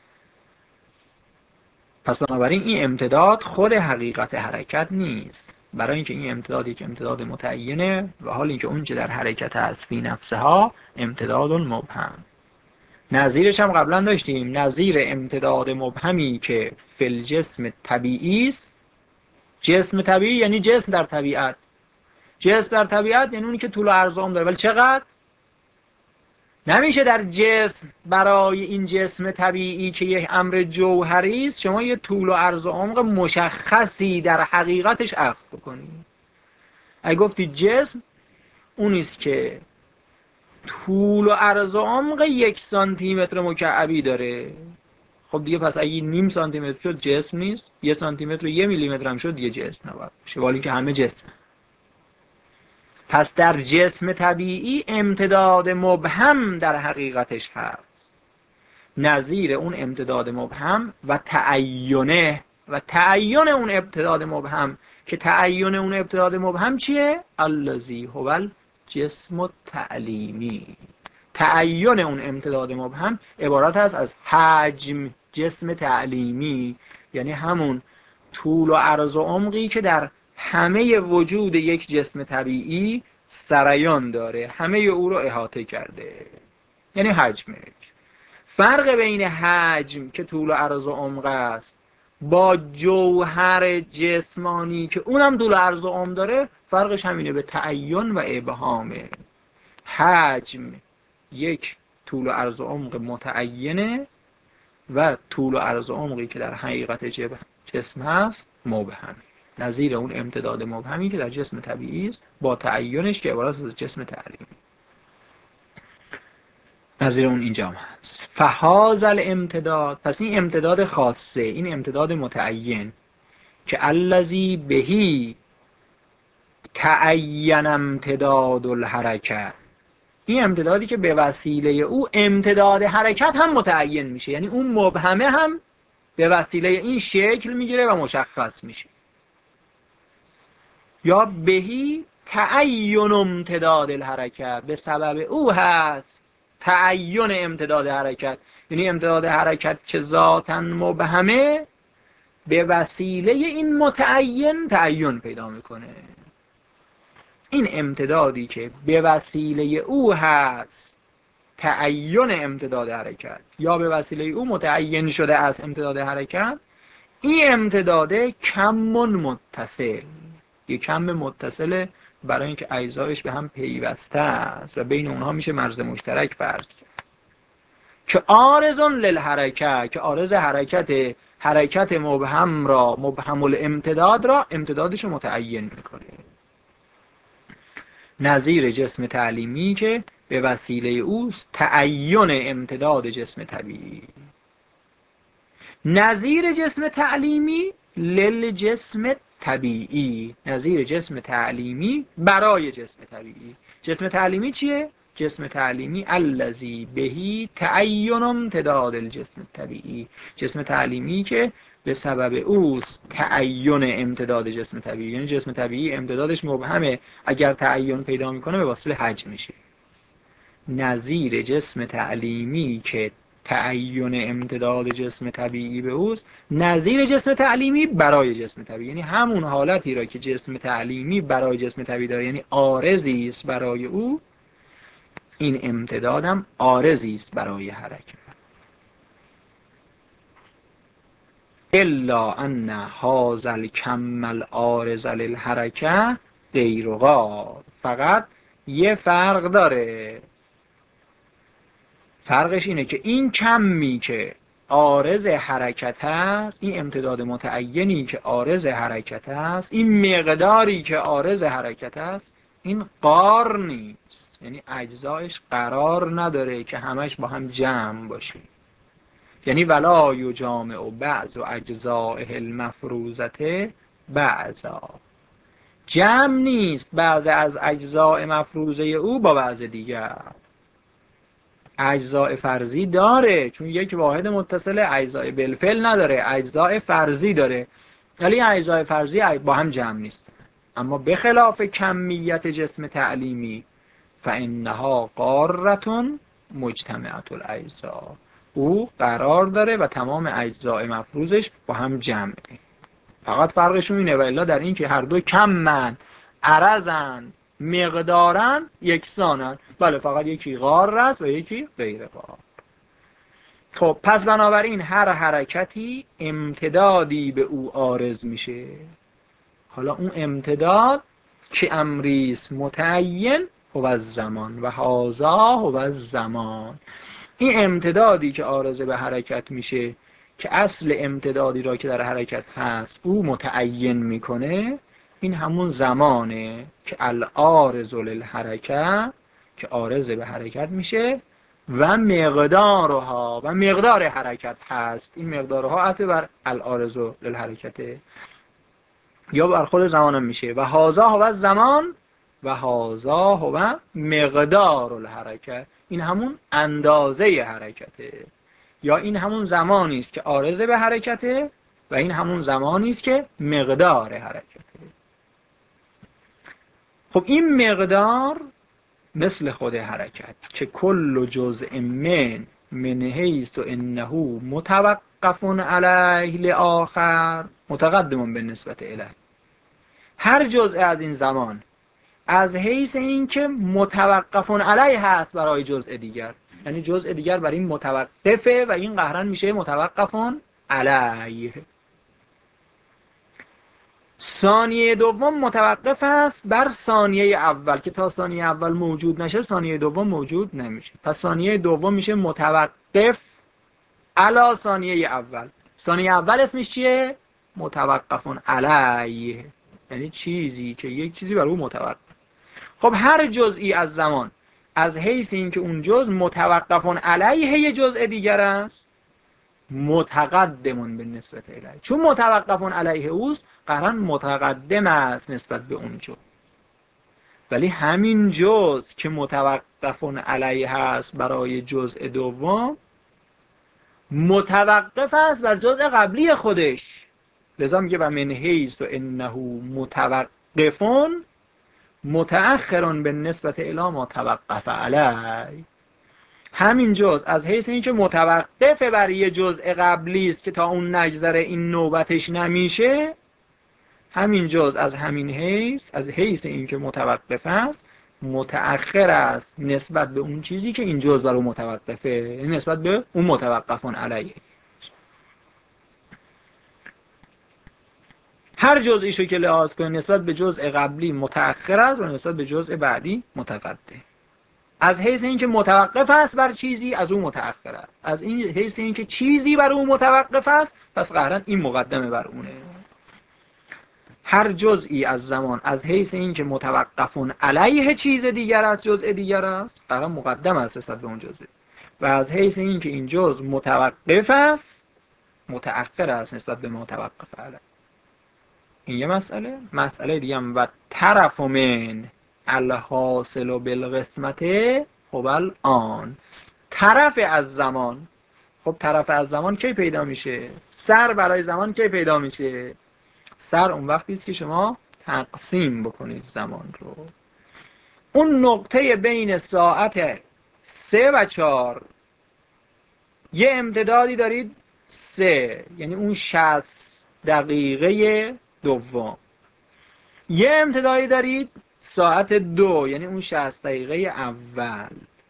پس بنابراین این امتداد خود حقیقت حرکت نیست، برای اینکه این امتداد یک امتداد متعینه و حال اینکه اون چه در حرکت هست فی نفسها امتداد مبهم. نظیرش هم قبلا داشتیم، نظیر امتداد مبهمی که فی الجسم طبیعی است جسم طبیعی یعنی جسم در طبیعت. جسم در طبیعت یعنی اونی که طول و عرض و عمق داره. ولی چقدر؟ نمیشه در جسم برای این جسم طبیعی که یک امر جوهری است شما یه طول و عرض و عمق مشخصی در حقیقتش اخذ بکنید. اگه گفتی جسم اونیست که طول و عرض و عمق یک سانتی متر مکعبی داره، خب دیگه پس اگه نیم سانتی متر شد جسم نیست، یه سانتی متر و یه میلی متر هم شد دیگه جسم نباید باشه، ولی که همه جسم. پس در جسم طبیعی امتداد مبهم در حقیقتش هست، نظیر اون امتداد مبهم و تعینه و تعین اون امتداد مبهم که تعین اون امتداد مبهم چیه؟ الذی هو الجسم التعلیمی. تعین اون امتداد مبهم عبارت است از حجم جسم تعلیمی، یعنی همون طول و عرض و عمقی که در همه وجود یک جسم طبیعی سریان داره، همه او رو احاطه کرده، یعنی حجمش. فرق بین حجم که طول و عرض و عمق است با جوهر جسمانی که اونم طول و عرض و عمق داره، فرقش همینه، به تعین و ابهامه. حجم یک طول و عرض و عمق متعینه و طول و عرض و عمقی که در حقیقت جسم هست مبهمه، نظیر اون امتداد مبهمی که در جسم طبیعی است با تعینش که عبارت از جسم تعلیمی. نظیر اون اینجا هست. فهذا الامتداد، پس این امتداد خاصه، این امتداد متعین که الذی بهی تعین امتداد الحرکه، این امتدادی که به وسیله او امتداد حرکت هم متعین میشه، یعنی اون مبهمه هم به وسیله این شکل میگیره و مشخص میشه. یا بهی تعین امتداد الحرکت، به سبب او هست تعین امتداد حرکت، یعنی امتداد حرکت که ذاتاً مبهمه به وسیله این متعین تعین پیدا میکنه. این امتدادی که به وسیله او هست تعین امتداد حرکت یا به وسیله او متعین شده از امتداد حرکت، این امتداده کم متصل، یه کم متصله برای اینکه اجزایش به هم پیوسته است و بین اونها میشه مرز مشترک فرض کرد که عارضون للحرکت، که عارض حرکت حرکت مبهم را، مبهم الامتداد را امتدادش رو متعین میکنه. نظیر جسم تعلیمی که به وسیله اوست تعین امتداد جسم طبیعی. نظیر جسم تعلیمی للجسم طبیعی، نظیر جسم تعلیمی برای جسم طبیعی. جسم تعلیمی چیه؟ جسم تعلیمی الذی بهی تعین امتداد الجسم طبیعی، جسم تعلیمی که به سبب اوست تعین امتداد جسم طبیعی، یعنی جسم طبیعی امتدادش مبهمه، اگر تعین پیدا میکنه به واسطه حجم میشه. نظیر جسم تعلیمی که تعین امتداد جسم طبیعی به اوست، نظیر جسم تعلیمی برای جسم طبیعی، یعنی همون حالتی را که جسم تعلیمی برای جسم طبیعی داره، یعنی عارضی است برای او، این امتدادم عارضی است برای حرکت. الا ان هذا الکم العارض للحرکه غیر قابل، فقط یه فرق داره. فرقش اینه که این کمی که عارض حرکت است، این امتداد متعینی که عارض حرکت است، این مقداری که عارض حرکت است، این قار نیست، یعنی اجزایش قرار نداره که همش با هم جمع باشه. یعنی ولا یجامع بعض و اجزائه المفروضه بعضا، جمع نیست بعض از اجزاء مفروضه او با بعض دیگر. اجزاء فرضی داره، چون یک واحد متصل، اجزاء بالفعل نداره، اجزاء فرضی داره، ولی اجزاء فرضی با هم جمع نیست. اما به خلاف کمیت جسم تعلیمی فانها قارة مجتمعة الاجزاء، او قرار داره و تمام اجزاء مفروضش با هم جمعه. فقط فرقشون اینه، و الا در این که هر دو کمن، عرضن، مقدارن، یکسانن. بله، فقط یکی غار است و یکی غیر غار. خب پس بنابراین هر حرکتی امتدادی به او عارض میشه. حالا اون امتداد که امریست متعین هو الزمان و هذا هو الزمان. این امتدادی که عارضه به حرکت میشه که اصل امتدادی را که در حرکت هست او متعین میکنه، این همون زمانه که العارض للحرکه، که عارضه به حرکت میشه و مقدارها و مقدار حرکت هست. این مقدارها عطف بر العارض للحرکته یا بر خود زمان هم میشه. و هذا هو الزمان و هذا هو مقدار الحرکه، این همون اندازه حرکته، یا این همون زمانی است که عارضه به حرکته و این همون زمانی است که مقدار حرکته. خب این مقدار مثل خود حرکت که کل جزء من من حیث انه متوقف علیه لآخر متقدم به نسبت الیه. هر جزء از این زمان از حیث این که متوقف علیه هست برای جزء دیگر، یعنی جزء دیگر برای این متوقفه و این قهرن میشه متوقف علیه. ثانیه دوم متوقف است بر ثانیه اول که تا ثانیه اول موجود نشه ثانیه دوم موجود نمیشه. پس ثانیه دوم میشه متوقف علی ثانیه اول. ثانیه اول اسمش چیه؟ متوقف علیه، یعنی چیزی که یک چیزی بر او متوقف. خب هر جزئی از زمان از حیث اینکه اون جزء متوقف علیه یه جزء دیگر است متقدمون به نسبت الیه، چون متوقف علیه اوست قرار متقدم است نسبت به اون جزء. ولی همین جزء که متوقف علیه هست برای جزء دوم متوقف است بر جزء قبلی خودش، لذا میگه و من حیث و انه متوقفون متأخرون به نسبت الی ما توقف علیه. همین جزء از حیث اینکه متوقف بر یه جزء قبلی است که تا اون نگذره این نوبتش نمیشه، همین جزء از همین حیث از حیث اینکه متوقف است متأخر است نسبت به اون چیزی که این جزء بر اون متوقفه، یعنی نسبت به اون متوقفون علیه. هر جزئیشو که لحاظ کنید نسبت به جزء قبلی متأخر است و نسبت به جزء بعدی متقدم. از حیث اینکه متوقف است بر چیزی از اون متأخر است، از این حیث اینکه چیزی بر اون متوقف است پس قهرن این مقدمه بر اونه. هر جزئی از زمان از حیث اینکه متوقفون علیه چیز دیگر است جزء دیگر است قهرن مقدم است نسبت به اون جزء، و از حیث اینکه این جزء متوقف است متأخر است نسبت به متوقف علیه. این یه مسئله. مسئله دیگه هم و طرف من الحاصل بالقسمت خب الان، طرف از زمان. خب طرف از زمان کی پیدا میشه؟ سر برای زمان کی پیدا میشه؟ سر اون وقتی است که شما تقسیم بکنید زمان رو. اون نقطه بین ساعت سه و چهار یه امتدادی دارید سه، یعنی اون شصت دقیقه دوم. یه امتدادی دارید ساعت دو، یعنی اون شصت دقیقه اول.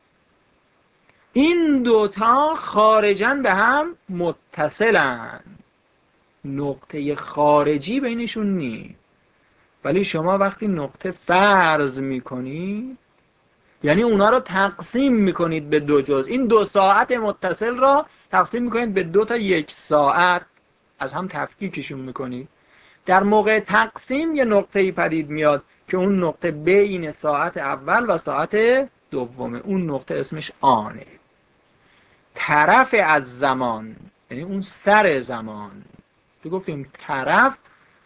این دوتا خارجاً به هم متصلن، نقطه خارجی بینشون نیست. ولی شما وقتی نقطه فرض میکنید یعنی اونا رو تقسیم میکنید به دو جزء، این دو ساعت متصل را تقسیم میکنید به دو تا یک ساعت، از هم تفکیکشون میکنید. در موقع تقسیم یه نقطه‌ای پدید میاد که اون نقطه بین ساعت اول و ساعت دومه، اون نقطه اسمش آنه. طرف از زمان یعنی اون سر زمان. تو گفتیم طرف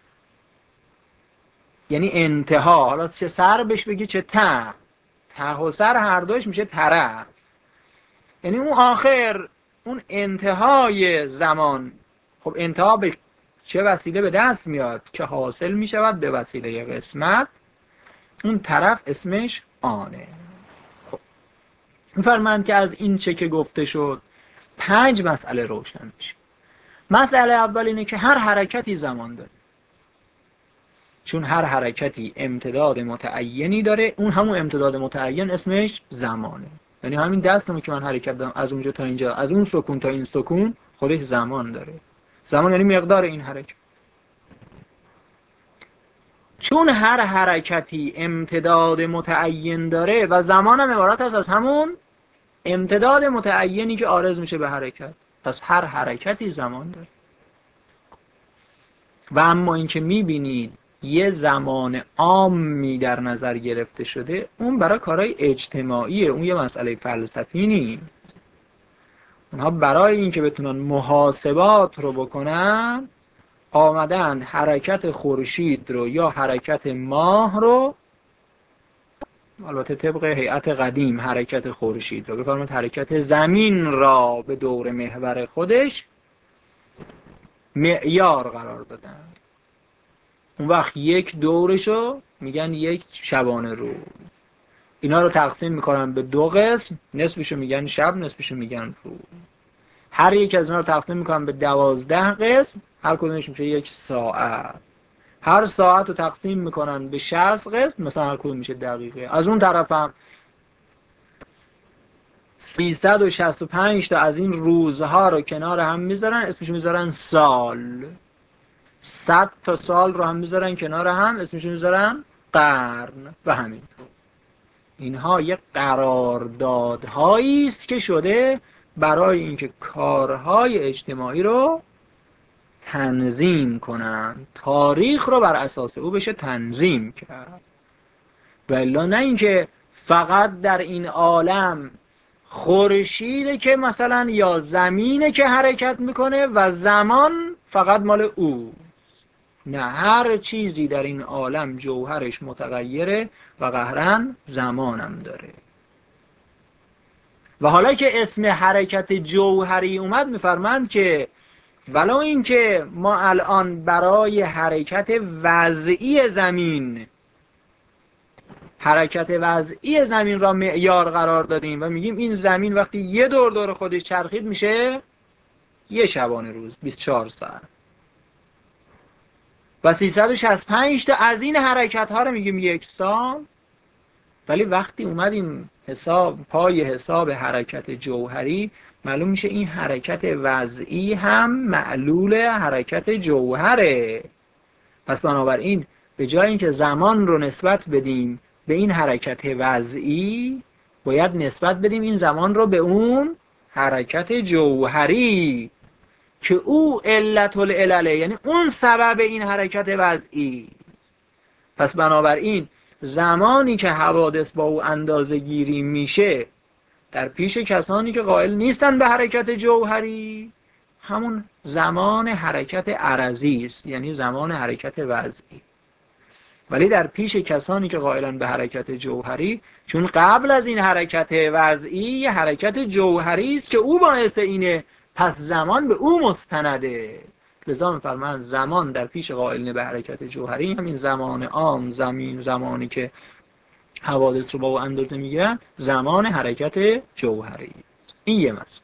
یعنی انتها، حالا چه سر بهش بگی چه ته، ته و سر هر دوش میشه طرف، یعنی اون آخر، اون انتهای زمان. خب انتها به چه وسیله به دست میاد که حاصل میشود به وسیله قسمت، اون طرف اسمش آنه. خب میفرمایند که از این چه که گفته شد پنج مسئله روشن میشه. مسئله اول اینه که هر حرکتی زمان داره، چون هر حرکتی امتداد متعینی داره، اون همون امتداد متعین اسمش زمانه. یعنی همین دستمو که من حرکت دارم از اونجا تا اینجا، از اون سکون تا این سکون، خودش زمان داره. زمان یعنی مقدار این حرکت. چون هر حرکتی امتداد متعین داره و زمان هم عبارت است از همون امتداد متعینی که عارض میشه به حرکت، پس هر حرکتی زمان داره. و اما اینکه میبینید یه زمان عامی در نظر گرفته شده، اون برای کارهای اجتماعیه، اون یه مسئله فلسفی نیست. اونها برای اینکه بتونن محاسبات رو بکنن آمدند حرکت خورشید رو یا حرکت ماه رو، البته طبق هیئت قدیم حرکت خورشید رو، بفرمایید حرکت زمین را به دور محور خودش معیار قرار دادن. اون وقت یک دورشو میگن یک شبانه روز. اینا رو تقسیم میکنن به دو قسم، نصفشو میگن شب، نصفشو میگن روز. هر یک از اینا رو تقسیم میکنن به دوازده قسم، هر کدومش میشه یک ساعت. هر ساعت رو تقسیم میکنن به شصت قسم، مثلا هر کدوم میشه دقیقه. از اون طرف هم سیصد و شصت و پنج تا از این روزها رو کنار هم میذارن، اسمشو میذارن سال. صد تا سال رو هم میذارن کنار هم، اسمشو میذارن قرن و همینطور. اینها یک قراردادهایی است که شده برای اینکه کارهای اجتماعی رو تنظیم کنن، تاریخ رو بر اساس او بشه تنظیم کرد. و الا نه اینکه فقط در این عالم خورشیده که مثلا یا زمینه که حرکت میکنه و زمان فقط مال او. نه، هر چیزی در این عالم جوهرش متغیره و قهرن زمانم داره. و حالا که اسم حرکت جوهری اومد، میفرمند که ولو اینکه ما الان برای حرکت وضعی زمین حرکت وضعی زمین را معیار قرار دادیم و میگیم این زمین وقتی یه دور دور خودش چرخید میشه یه شبانه روز، بیست و چهار ساعت. و سیصد و شصت و پنج تا از این حرکت ها رو میگیم یک سال. ولی وقتی اومدیم حساب پای حساب حرکت جوهری، معلوم میشه این حرکت وضعی هم معلول حرکت جوهره. پس بنابراین به جای اینکه زمان رو نسبت بدیم به این حرکت وضعی، باید نسبت بدیم این زمان رو به اون حرکت جوهری که او علت العلله، یعنی اون سبب این حرکت وضعی. پس بنابراین زمانی که حوادث با او اندازه گیری میشه در پیش کسانی که قائل نیستن به حرکت جوهری، همون زمان حرکت عرضی است، یعنی زمان حرکت وضعی. ولی در پیش کسانی که قائلن به حرکت جوهری، چون قبل از این حرکت وضعی یه حرکت جوهری است که او باعث اینه، پس زمان به او مستنده. لذا می‌فرمایند زمان در پیش قائلین به حرکت جوهری، همین زمان عام، زمین زمانی که حوادث رو با او اندازه میگیرن، زمان حرکت جوهری. این یه مسئله.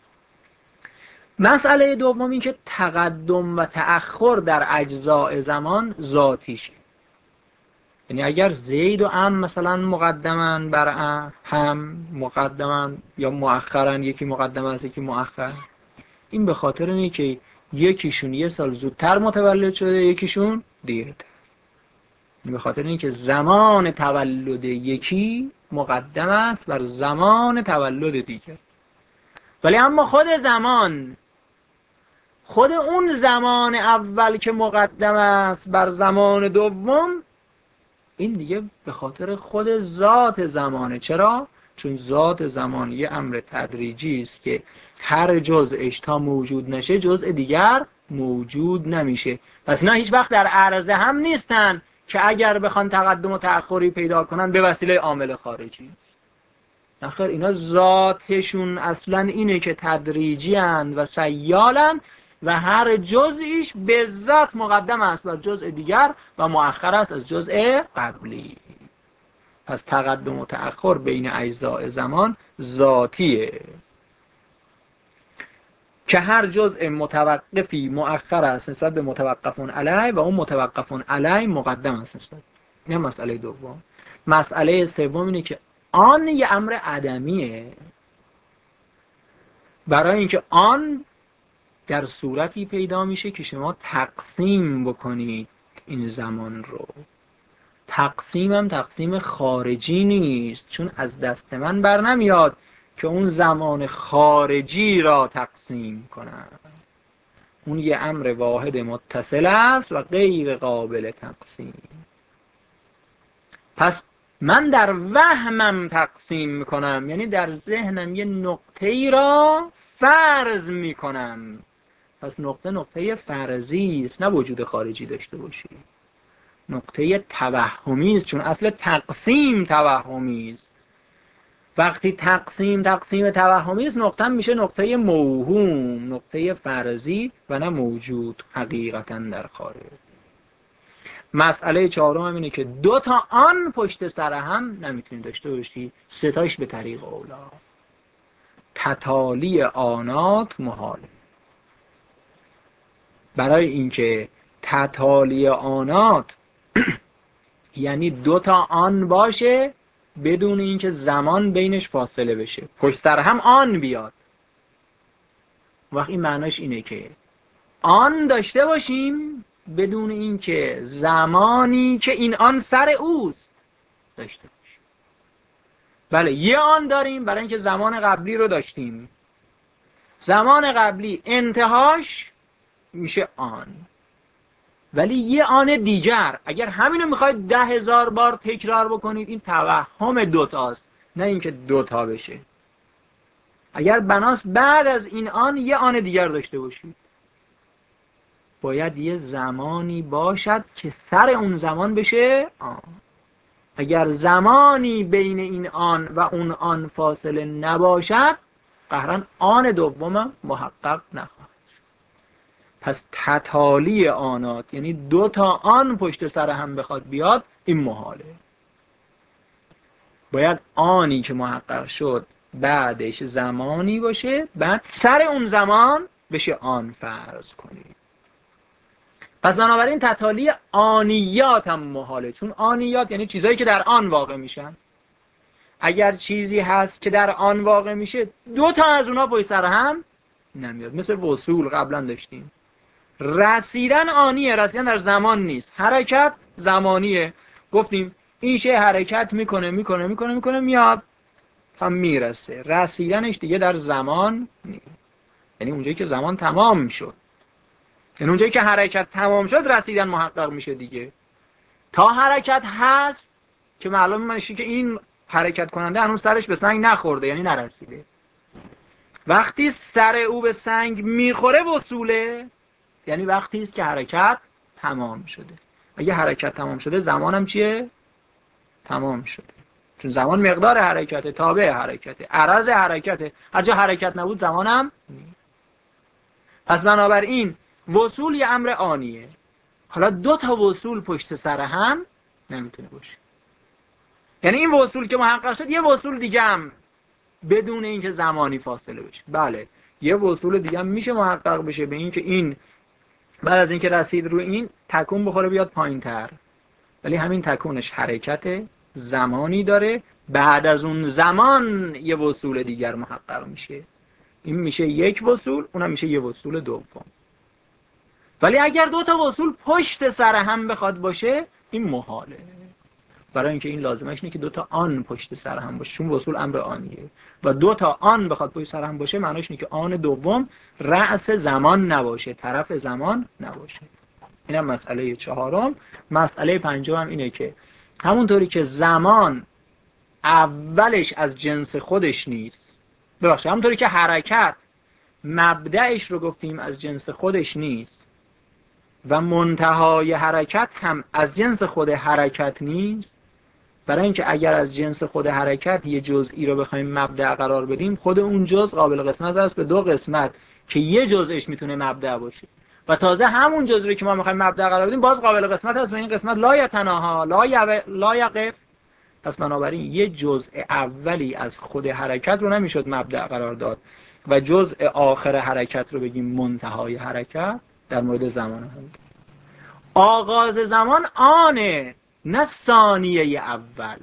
مسئله دوم این که تقدم و تأخر در اجزاء زمان ذاتیشه. یعنی اگر زید و ام مثلا مقدمن بر هم، مقدمن یا مؤخرن، یکی مقدم است یکی مؤخر، این به خاطر اینه که یکیشون یه سال زودتر متولد شده، یکیشون دیرتر. به خاطر اینکه زمان تولد یکی مقدم است بر زمان تولد دیگر. ولی اما خود زمان، خود اون زمان اول که مقدم است بر زمان دوم، این دیگه به خاطر خود ذات زمانه. چرا؟ چون ذات زمان یه امر تدریجی است که هر جزءش تا موجود نشه جزء دیگر موجود نمیشه. پس اینا هیچ وقت در عرضه هم نیستن که اگر بخوان تقدم و تأخری پیدا کنن به وسیله عامل خارجی. آخر اینا ذاتشون اصلا اینه که تدریجی اند و سیالن و هر جزئیش به ذات مقدم است بر جزء دیگر و مؤخر است از جزء قبلی. پس تقدم و تأخر بین اجزاء زمان ذاتیه که هر جزء متوقفی مؤخر است نسبت به متوقفون علیه و اون متوقفون علیه مقدم است نسبت. این مسئله دوم. مسئله سوم اینه که آن یه امر عدمیه، برای اینکه آن در صورتی پیدا میشه که شما تقسیم بکنید این زمان رو. تقسیمم تقسیم خارجی نیست، چون از دست من بر نمیاد که اون زمان خارجی را تقسیم کنم. اون یه امر واحد متصل است و غیر قابل تقسیم. پس من در وهمم تقسیم میکنم، یعنی در ذهنم یه نقطه‌ای را فرض میکنم. پس نقطه نقطه فرضی است، نه وجود خارجی داشته باشی. نقطه توهمی است، چون اصل تقسیم توهمی است. وقتی تقسیم تقسیم توهمی است، نقطه میشه نقطه موهوم، نقطه فرضی و نه موجود حقیقتا در خارج. مسئله چهارم هم اینه که دو تا آن پشت سر هم نمیتونی داشته باشی، ستایش به طریق اولا. تتالی آنات محاله. برای اینکه تتالی آنات یعنی دو تا آن باشه بدون اینکه زمان بینش فاصله بشه، پشت سر هم آن بیاد. وقت این معناش اینه که آن داشته باشیم بدون اینکه زمانی که این آن سر اوست داشته باشیم. بله یه آن داریم برای اینکه زمان قبلی رو داشتیم. زمان قبلی انتهاش میشه آن. ولی یه آن دیگر اگر همینو میخواید ده هزار بار تکرار بکنید، این توهم دوتاست، نه اینکه دوتا بشه. اگر بناست بعد از این آن یه آن دیگر داشته باشید، باید یه زمانی باشد که سر اون زمان بشه آن. اگر زمانی بین این آن و اون آن فاصله نباشد، قهرن آن دوم محقق نخواهد. پس تتالی آنات یعنی دو تا آن پشت سر هم بخواد بیاد، این محاله. باید آنی که محقق شد بعدش زمانی باشه، بعد سر اون زمان بشه آن فرض کنید. پس بنابراین تتالی آنیات هم محاله، چون آنیات یعنی چیزایی که در آن واقع میشن. اگر چیزی هست که در آن واقع میشه، دو تا از اونها پشت سر هم نمیاد. مثل وصول قبلا داشتیم. رسیدن آنیه، رسیدن در زمان نیست. حرکت زمانیه، گفتیم این شی حرکت میکنه میکنه میکنه میکنه میاد تا میرسه. رسیدنش دیگه در زمان نیست، یعنی اونجایی که زمان تمام شد، یعنی اونجایی که حرکت تمام شد رسیدن محقق میشه دیگه. تا حرکت هست که معلوم میشه که این حرکت کننده هنوز سرش به سنگ نخورده، یعنی نرسیده. وقتی سر او به سنگ میخوره وصوله، یعنی وقتی است که حرکت تمام شده. اگه حرکت تمام شده زمانم چیه؟ تمام شده. چون زمان مقدار حرکته، تابع حرکته، عرض حرکته. هر جا حرکت نبود زمانم نیست. پس بنابراین وصول یه امر آنیه. حالا دو تا وصول پشت سر هم نمیتونه باشه. یعنی این وصول که محقق شد، یه وصول دیگه هم بدون اینکه زمانی فاصله بشه. بله یه وصول دیگه هم میشه محقق بشه به اینکه این بعد از اینکه رسید رو این تکون بخوره بیاد پایین تر، ولی همین تکونش حرکت زمانی داره. بعد از اون زمان یه وصول دیگر محقق میشه، این میشه یک وصول، اونم میشه یه وصول دوم. ولی اگر دو تا وصول پشت سر هم بخواد باشه، این محاله. برای اینکه این لازمش اینه که دو تا آن پشت سر هم باشه، چون وصول امر آنیه. و دو تا آن بخواد پشت سر هم باشه، معناش اینه که آن دوم رأس زمان نباشه، طرف زمان نباشه. اینم مسئله چهارم. مسئله پنجم هم اینه که همونطوری که زمان اولش از جنس خودش نیست، ببخشید همونطوری که حرکت مبدأش رو گفتیم از جنس خودش نیست و منتهای حرکت هم از جنس خود حرکت نیست، برای اینکه اگر از جنس خود حرکت یه جزئی رو بخوایم مبدأ قرار بدیم، خود اون جزء قابل قسمت است به دو قسمت که یه جزءش میتونه مبدأ باشه و تازه همون جزئی رو که ما میخوایم مبدأ قرار بدیم باز قابل قسمت است به این قسمت لا یتناها لا یو... لا یقف. پس بنابراین یه جزء اولی از خود حرکت رو نمیشد مبدأ قرار داد و جزء آخر حرکت رو بگیم منتهای حرکت. در مورد زمان هم آغاز زمان آنه، نه ثانیه اول.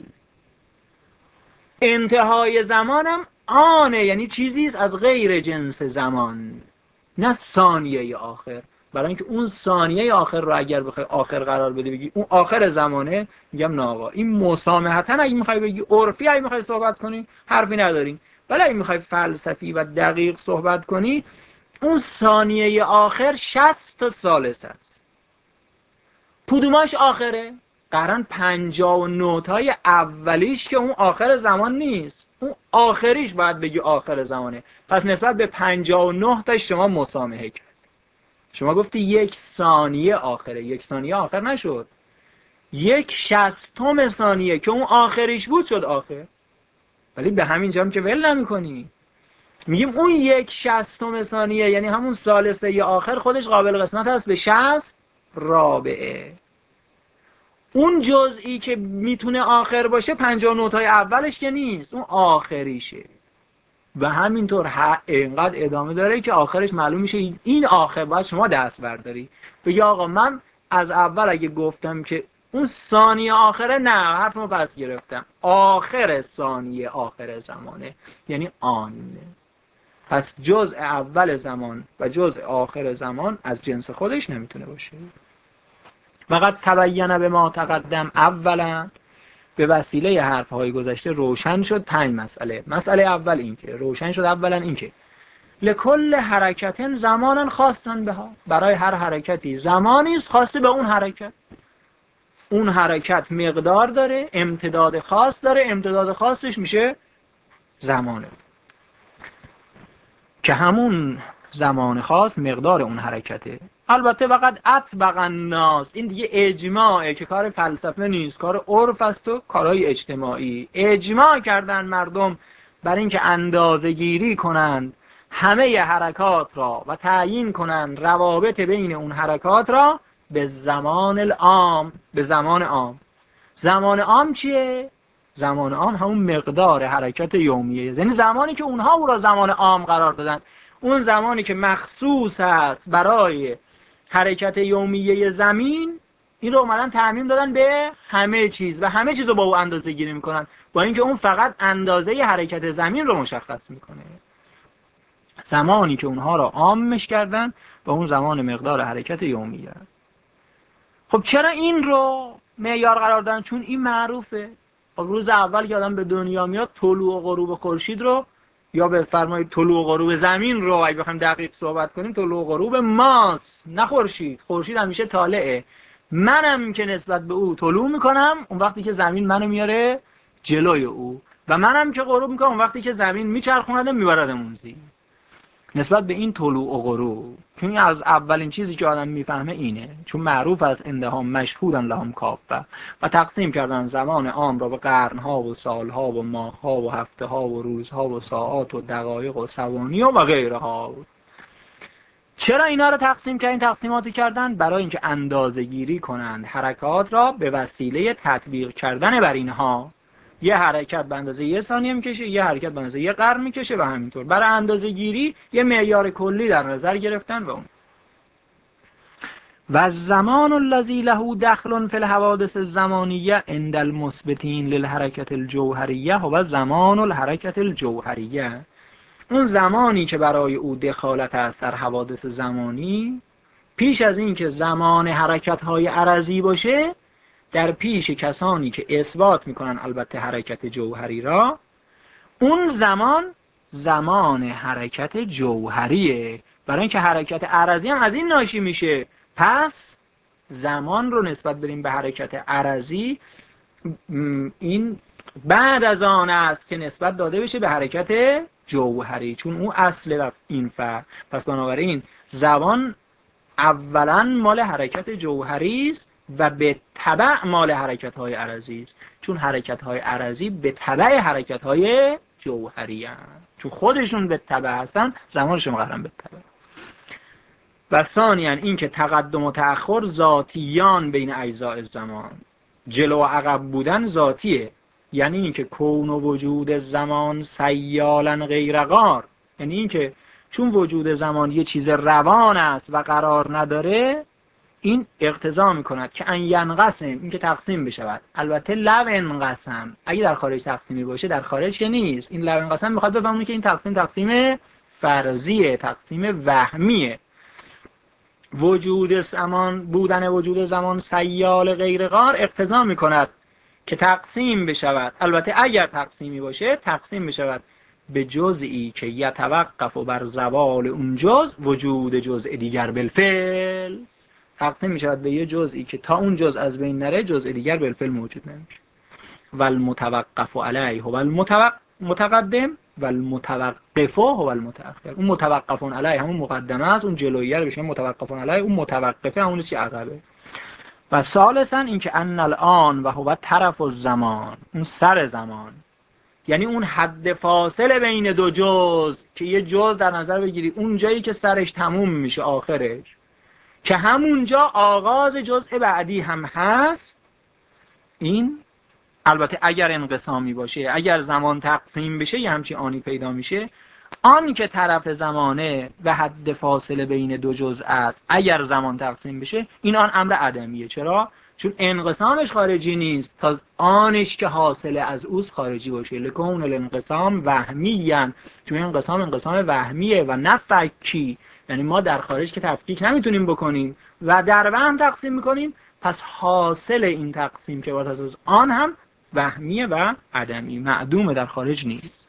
انتهای زمانم آنه، یعنی چیزی است از غیر جنس زمان، نه ثانیه آخر. برای اینکه اون ثانیه آخر رو اگر بخوای آخر قرار بدی بگی اون آخر زمانه، میگم نه آقا این مسامحتاً اگه میخوای بگی، عرفی اگه میخوای صحبت کنی حرفی نداریم، ولی اگه میخوای فلسفی و دقیق صحبت کنی اون ثانیه آخر شصت تا ثالث است. کدوماش آخره؟ قرن پنجاه و نه تای اولیش که اون آخر زمان نیست، اون آخریش باید بگی آخر زمانه. پس نسبت به پنجاه و نه تا شما مسامحه کرد. شما گفتی یک ثانیه آخره، یک ثانیه آخر نشد، یک شصتم ثانیه که اون آخریش بود شد آخر. ولی به همین جام که ول نمی‌کنی، میگیم اون یک شصتم ثانیه یعنی همون ثالثه ی آخر خودش قابل قسمت هست به شصت رابعه. اون جزئی که میتونه آخر باشه پنجاه و نه تای اولش که نیست، اون آخریشه. و همینطور اینقدر ادامه داره که آخرش معلوم میشه این آخر باید شما دست برداری بگی آقا من از اول اگه گفتم که اون ثانیه آخره، نه حرفمو پس گرفتم، آخر ثانیه آخر زمانه یعنی آن. پس جزء اول زمان و جزء آخر زمان از جنس خودش نمیتونه باشه. فقط تبین به ما تقدم اولا، به وسیله حرفهای گذشته روشن شد پنج مسئله. مسئله اول این که روشن شد اولا این که لکل حرکت زمانا خاصا بها، برای هر حرکتی زمانی است خاص به اون حرکت. اون حرکت مقدار داره، امتداد خاص داره، امتداد خاصش میشه زمانه که همون زمان خاص مقدار اون حرکته. البته فقط اطبق الناس، این دیگه اجماعه که کار فلسفه نیست، کار عرف است و کارهای اجتماعی. اجماع کردن مردم بر اینکه اندازه گیری کنند همه حرکات را و تعیین کنند روابط بین اون حرکات را به زمان العام، به زمان عام. زمان عام چیه؟ زمان عام همون مقدار حرکت یومیه، یعنی زمانی که اونها او را زمان عام قرار دادن. اون زمانی که مخصوص است برای حرکت یومیه زمین، این رو اومدن تعمیم دادن به همه چیز و همه چیز رو با او اندازه گیری میکنن، با اینکه اون فقط اندازه حرکت زمین رو مشخص میکنه. زمانی که اونها را عامش کردن با اون زمان مقدار حرکت یومیه. خب چرا این رو معیار قرار دادن؟ چون این معروفه. خب روز اول که آدم به دنیا میاد طلوع و غروب خورشید رو، یا به فرمای طلوع و غروب زمین رو اگه بخوایم دقیق صحبت کنیم، طلوع و غروب ماست نه خورشید. خورشید همیشه طالعه، منم که نسبت به او طلوع میکنم اون وقتی که زمین منو میاره جلوی او، و منم که غروب میکنم اون وقتی که زمین میچرخوندم میبردمون زیر. نسبت به این طلوع و غروب، چون از اولین چیزی که آدم میفهمه اینه، چون معروف از اندها مشهودن لهم کافه، و تقسیم کردن زمان عام را به قرنها و سالها و ماهها و هفته ها و روزها و ساعات و دقایق و ثوانی و غیرها. چرا اینا رو تقسیم کردن؟ تقسیماتی کردن برای اینکه اندازه گیری کنند حرکات را به وسیله تطبیق کردن بر اینها. یه حرکت به اندازه یه ثانیه میکشه، یه حرکت به اندازه یه قرن میکشه و همینطور. برای اندازه گیری یه معیار کلی در نظر گرفتن و اون و زمان الذی له دخل فی الحوادث الزمانیه عند المثبتین للحرکت الجوهریه هو زمان الحرکت الجوهریه. اون زمانی که برای او دخالت است در حوادث زمانی، پیش از این که زمان حرکت های عرضی باشه، در پیش کسانی که اثبات میکنن البته حرکت جوهری را، اون زمان زمان حرکت جوهریه. برای اینکه حرکت عرضی هم از این ناشی میشه، پس زمان رو نسبت بدیم به حرکت عرضی، این بعد از آن است که نسبت داده بشه به حرکت جوهری، چون اون اصل این فرق. پس بنابراین زمان اولا مال حرکت جوهری است و به تبع مال حرکت‌های عرضی است، چون حرکت‌های عرضی به تبع حرکت‌های جوهری هستند، چون خودشون به تبع هستن زمانشون قرارن به تبع. و ثانیاً این که تقدم و تأخر ذاتیان بین اجزاء زمان، جلو و عقب بودن ذاتیه، یعنی اینکه کون و وجود زمان سیالاً غیر قار، یعنی اینکه چون وجود زمان یه چیز روان است و قرار نداره، این اقتضا میکند که ان ینقسم، این که تقسیم بشود. البته لو انقسم اگه در خارج تقسیمی باشه، در خارج که نیست. این لو انقسم میخواد بفهمونه که این تقسیم تقسیم فرضیه، تقسیم وهمیه. وجود زمان بودن وجود زمان سیال غیر غار اقتضا میکند که تقسیم بشود، البته اگر تقسیمی باشه تقسیم بشود به جزئی که یتوقف بر زوال اون جز وجود جزء دیگر بالفعل. تقسیم میشود به یه جزئی که تا اون جزء از بین نره جزء دیگر بالفعل موجود نمیشه. و المتوقف علیه هو المتقدم و المتوقف هو المتأخر. اون متوقفون علیه همون مقدمه است، اون جلویی رو بشه متوقفون علیه، اون متوقفه همون چی عقبه. و ثالثا اینکه ان الان و هو طرف الزمان، اون سر زمان، یعنی اون حد فاصله بین دو جز که یه جز در نظر بگیری اون جایی که سرش تموم میشه آخرش، که همونجا آغاز جزء بعدی هم هست. این البته اگر انقسامی باشه، اگر زمان تقسیم بشه یه همچین آنی پیدا میشه. آن که طرف زمانه و حد فاصله بین دو جزء است اگر زمان تقسیم بشه، این آن امر عدمیه. چرا؟ چون انقسامش خارجی نیست تا آنش که حاصل از اوست خارجی باشه. لکون الانقسام وهمیان، چون انقسام انقسام وهمیه و نه فکی، یعنی ما در خارج که تفکیک نمیتونیم بکنیم و در وهم تقسیم میکنیم، پس حاصل این تقسیم که واسه از آن هم وهمیه و عدمی، معدوم، در خارج نیست.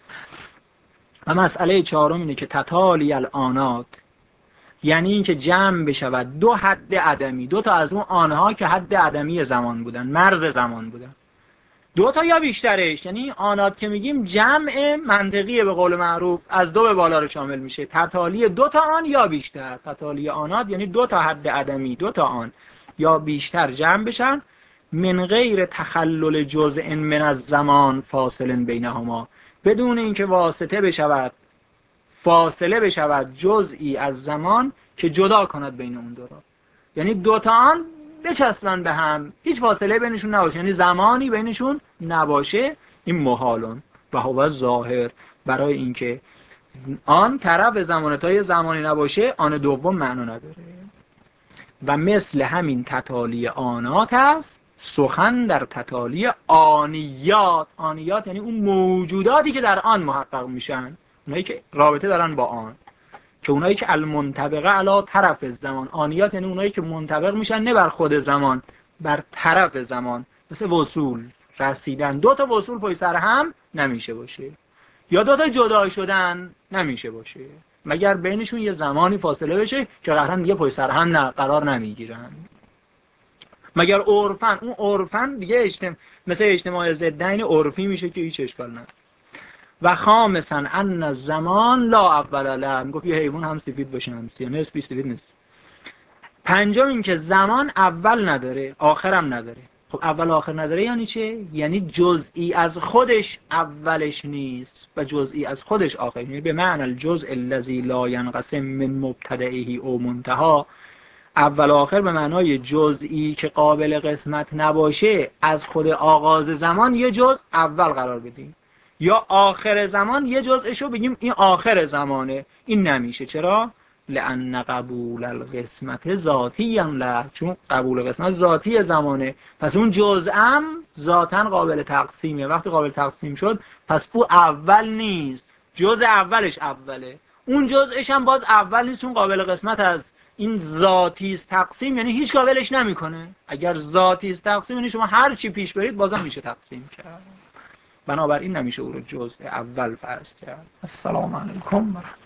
و مسئله چهارم اینه که تتالی الانات، یعنی اینکه جمع بشود دو حد عدمی، دو تا از اون آنها که حد عدمی زمان بودن، مرز زمان بودن، دو تا یا بیشترش. یعنی آنات که میگیم جمع منطقیه به قول معروف، از دو به بالا رو شامل میشه. تتالی دو تا آن یا بیشتر، تتالی آنات یعنی دو تا حد عدمی، دو تا آن یا بیشتر جمع بشن، من غیر تخلل جزء من الزمان فاصل بینهما، بدون اینکه واسطه بشود، فاصله بشود جزئی از زمان که جدا کند بین اون دو را. یعنی دو تا آن بچسبن به هم، هیچ فاصله بینشون نباشه، یعنی زمانی بینشون نباشه. این محالون و هو ظاهر، برای اینکه آن طرف زمانه تا یه زمانی نباشه آن دوم معنا نداره. و مثل همین تتالی آنات هست سخن در تتالی آنیات. آنیات یعنی اون موجوداتی که در آن محقق میشن، اونایی که رابطه دارن با آن، که اونایی که المنطبقه علی طرف زمان. آنیات یعنی اونایی که منطبق میشن نه بر خود زمان، بر طرف زمان. مثل وصول، رسیدن. دو تا وصول پای سر هم نمیشه باشه، یا دو تا جدا شدن نمیشه باشه، مگر بینشون یه زمانی فاصله بشه که قرار دیگه پای سر هم نه قرار نمیگیرن. مگر عرفن، اون عرفن دیگه اجتماع، مثل اجتماع ضدین عرفی میشه که هیچ اشکال نداره. و خامسا ان الزمان لا اول له، میگفت یه حیوان هم سفید باشه هم سیاه، نسبی سفید نیست. پنجم این که زمان اول نداره آخرم نداره. خب اول آخر نداره یعنی چه؟ یعنی جزئی از خودش اولش نیست و جزئی از خودش آخرش نیست. به معنی الجزء الذی لا ينقسم من مبتدئه او منتها، اول آخر به معنای جزئی که قابل قسمت نباشه از خود آغاز زمان یه جزء اول قرار بدیم، یا آخر زمان یه جزءشو بگیم این آخر زمانه. این نمیشه. چرا؟ لأن قبول القسمت ذاتی لا، چون قبول قسمت ذاتی زمانه، پس اون جزءم ذاتاً قابل تقسیمه. وقتی قابل تقسیم شد پس او اول نیست، جزء اولش اوله، اون جزءش هم باز اول نیست، چون قابل قسمت از این ذاتی است تقسیم، یعنی هیچ قابلش نمیکنه. اگر ذاتی است تقسیم یعنی شما هر چی پیش برید بازم میشه تقسیم کرد، بنابراین نمیشه او رو جزء اول فرض کرد. السلام علیکم.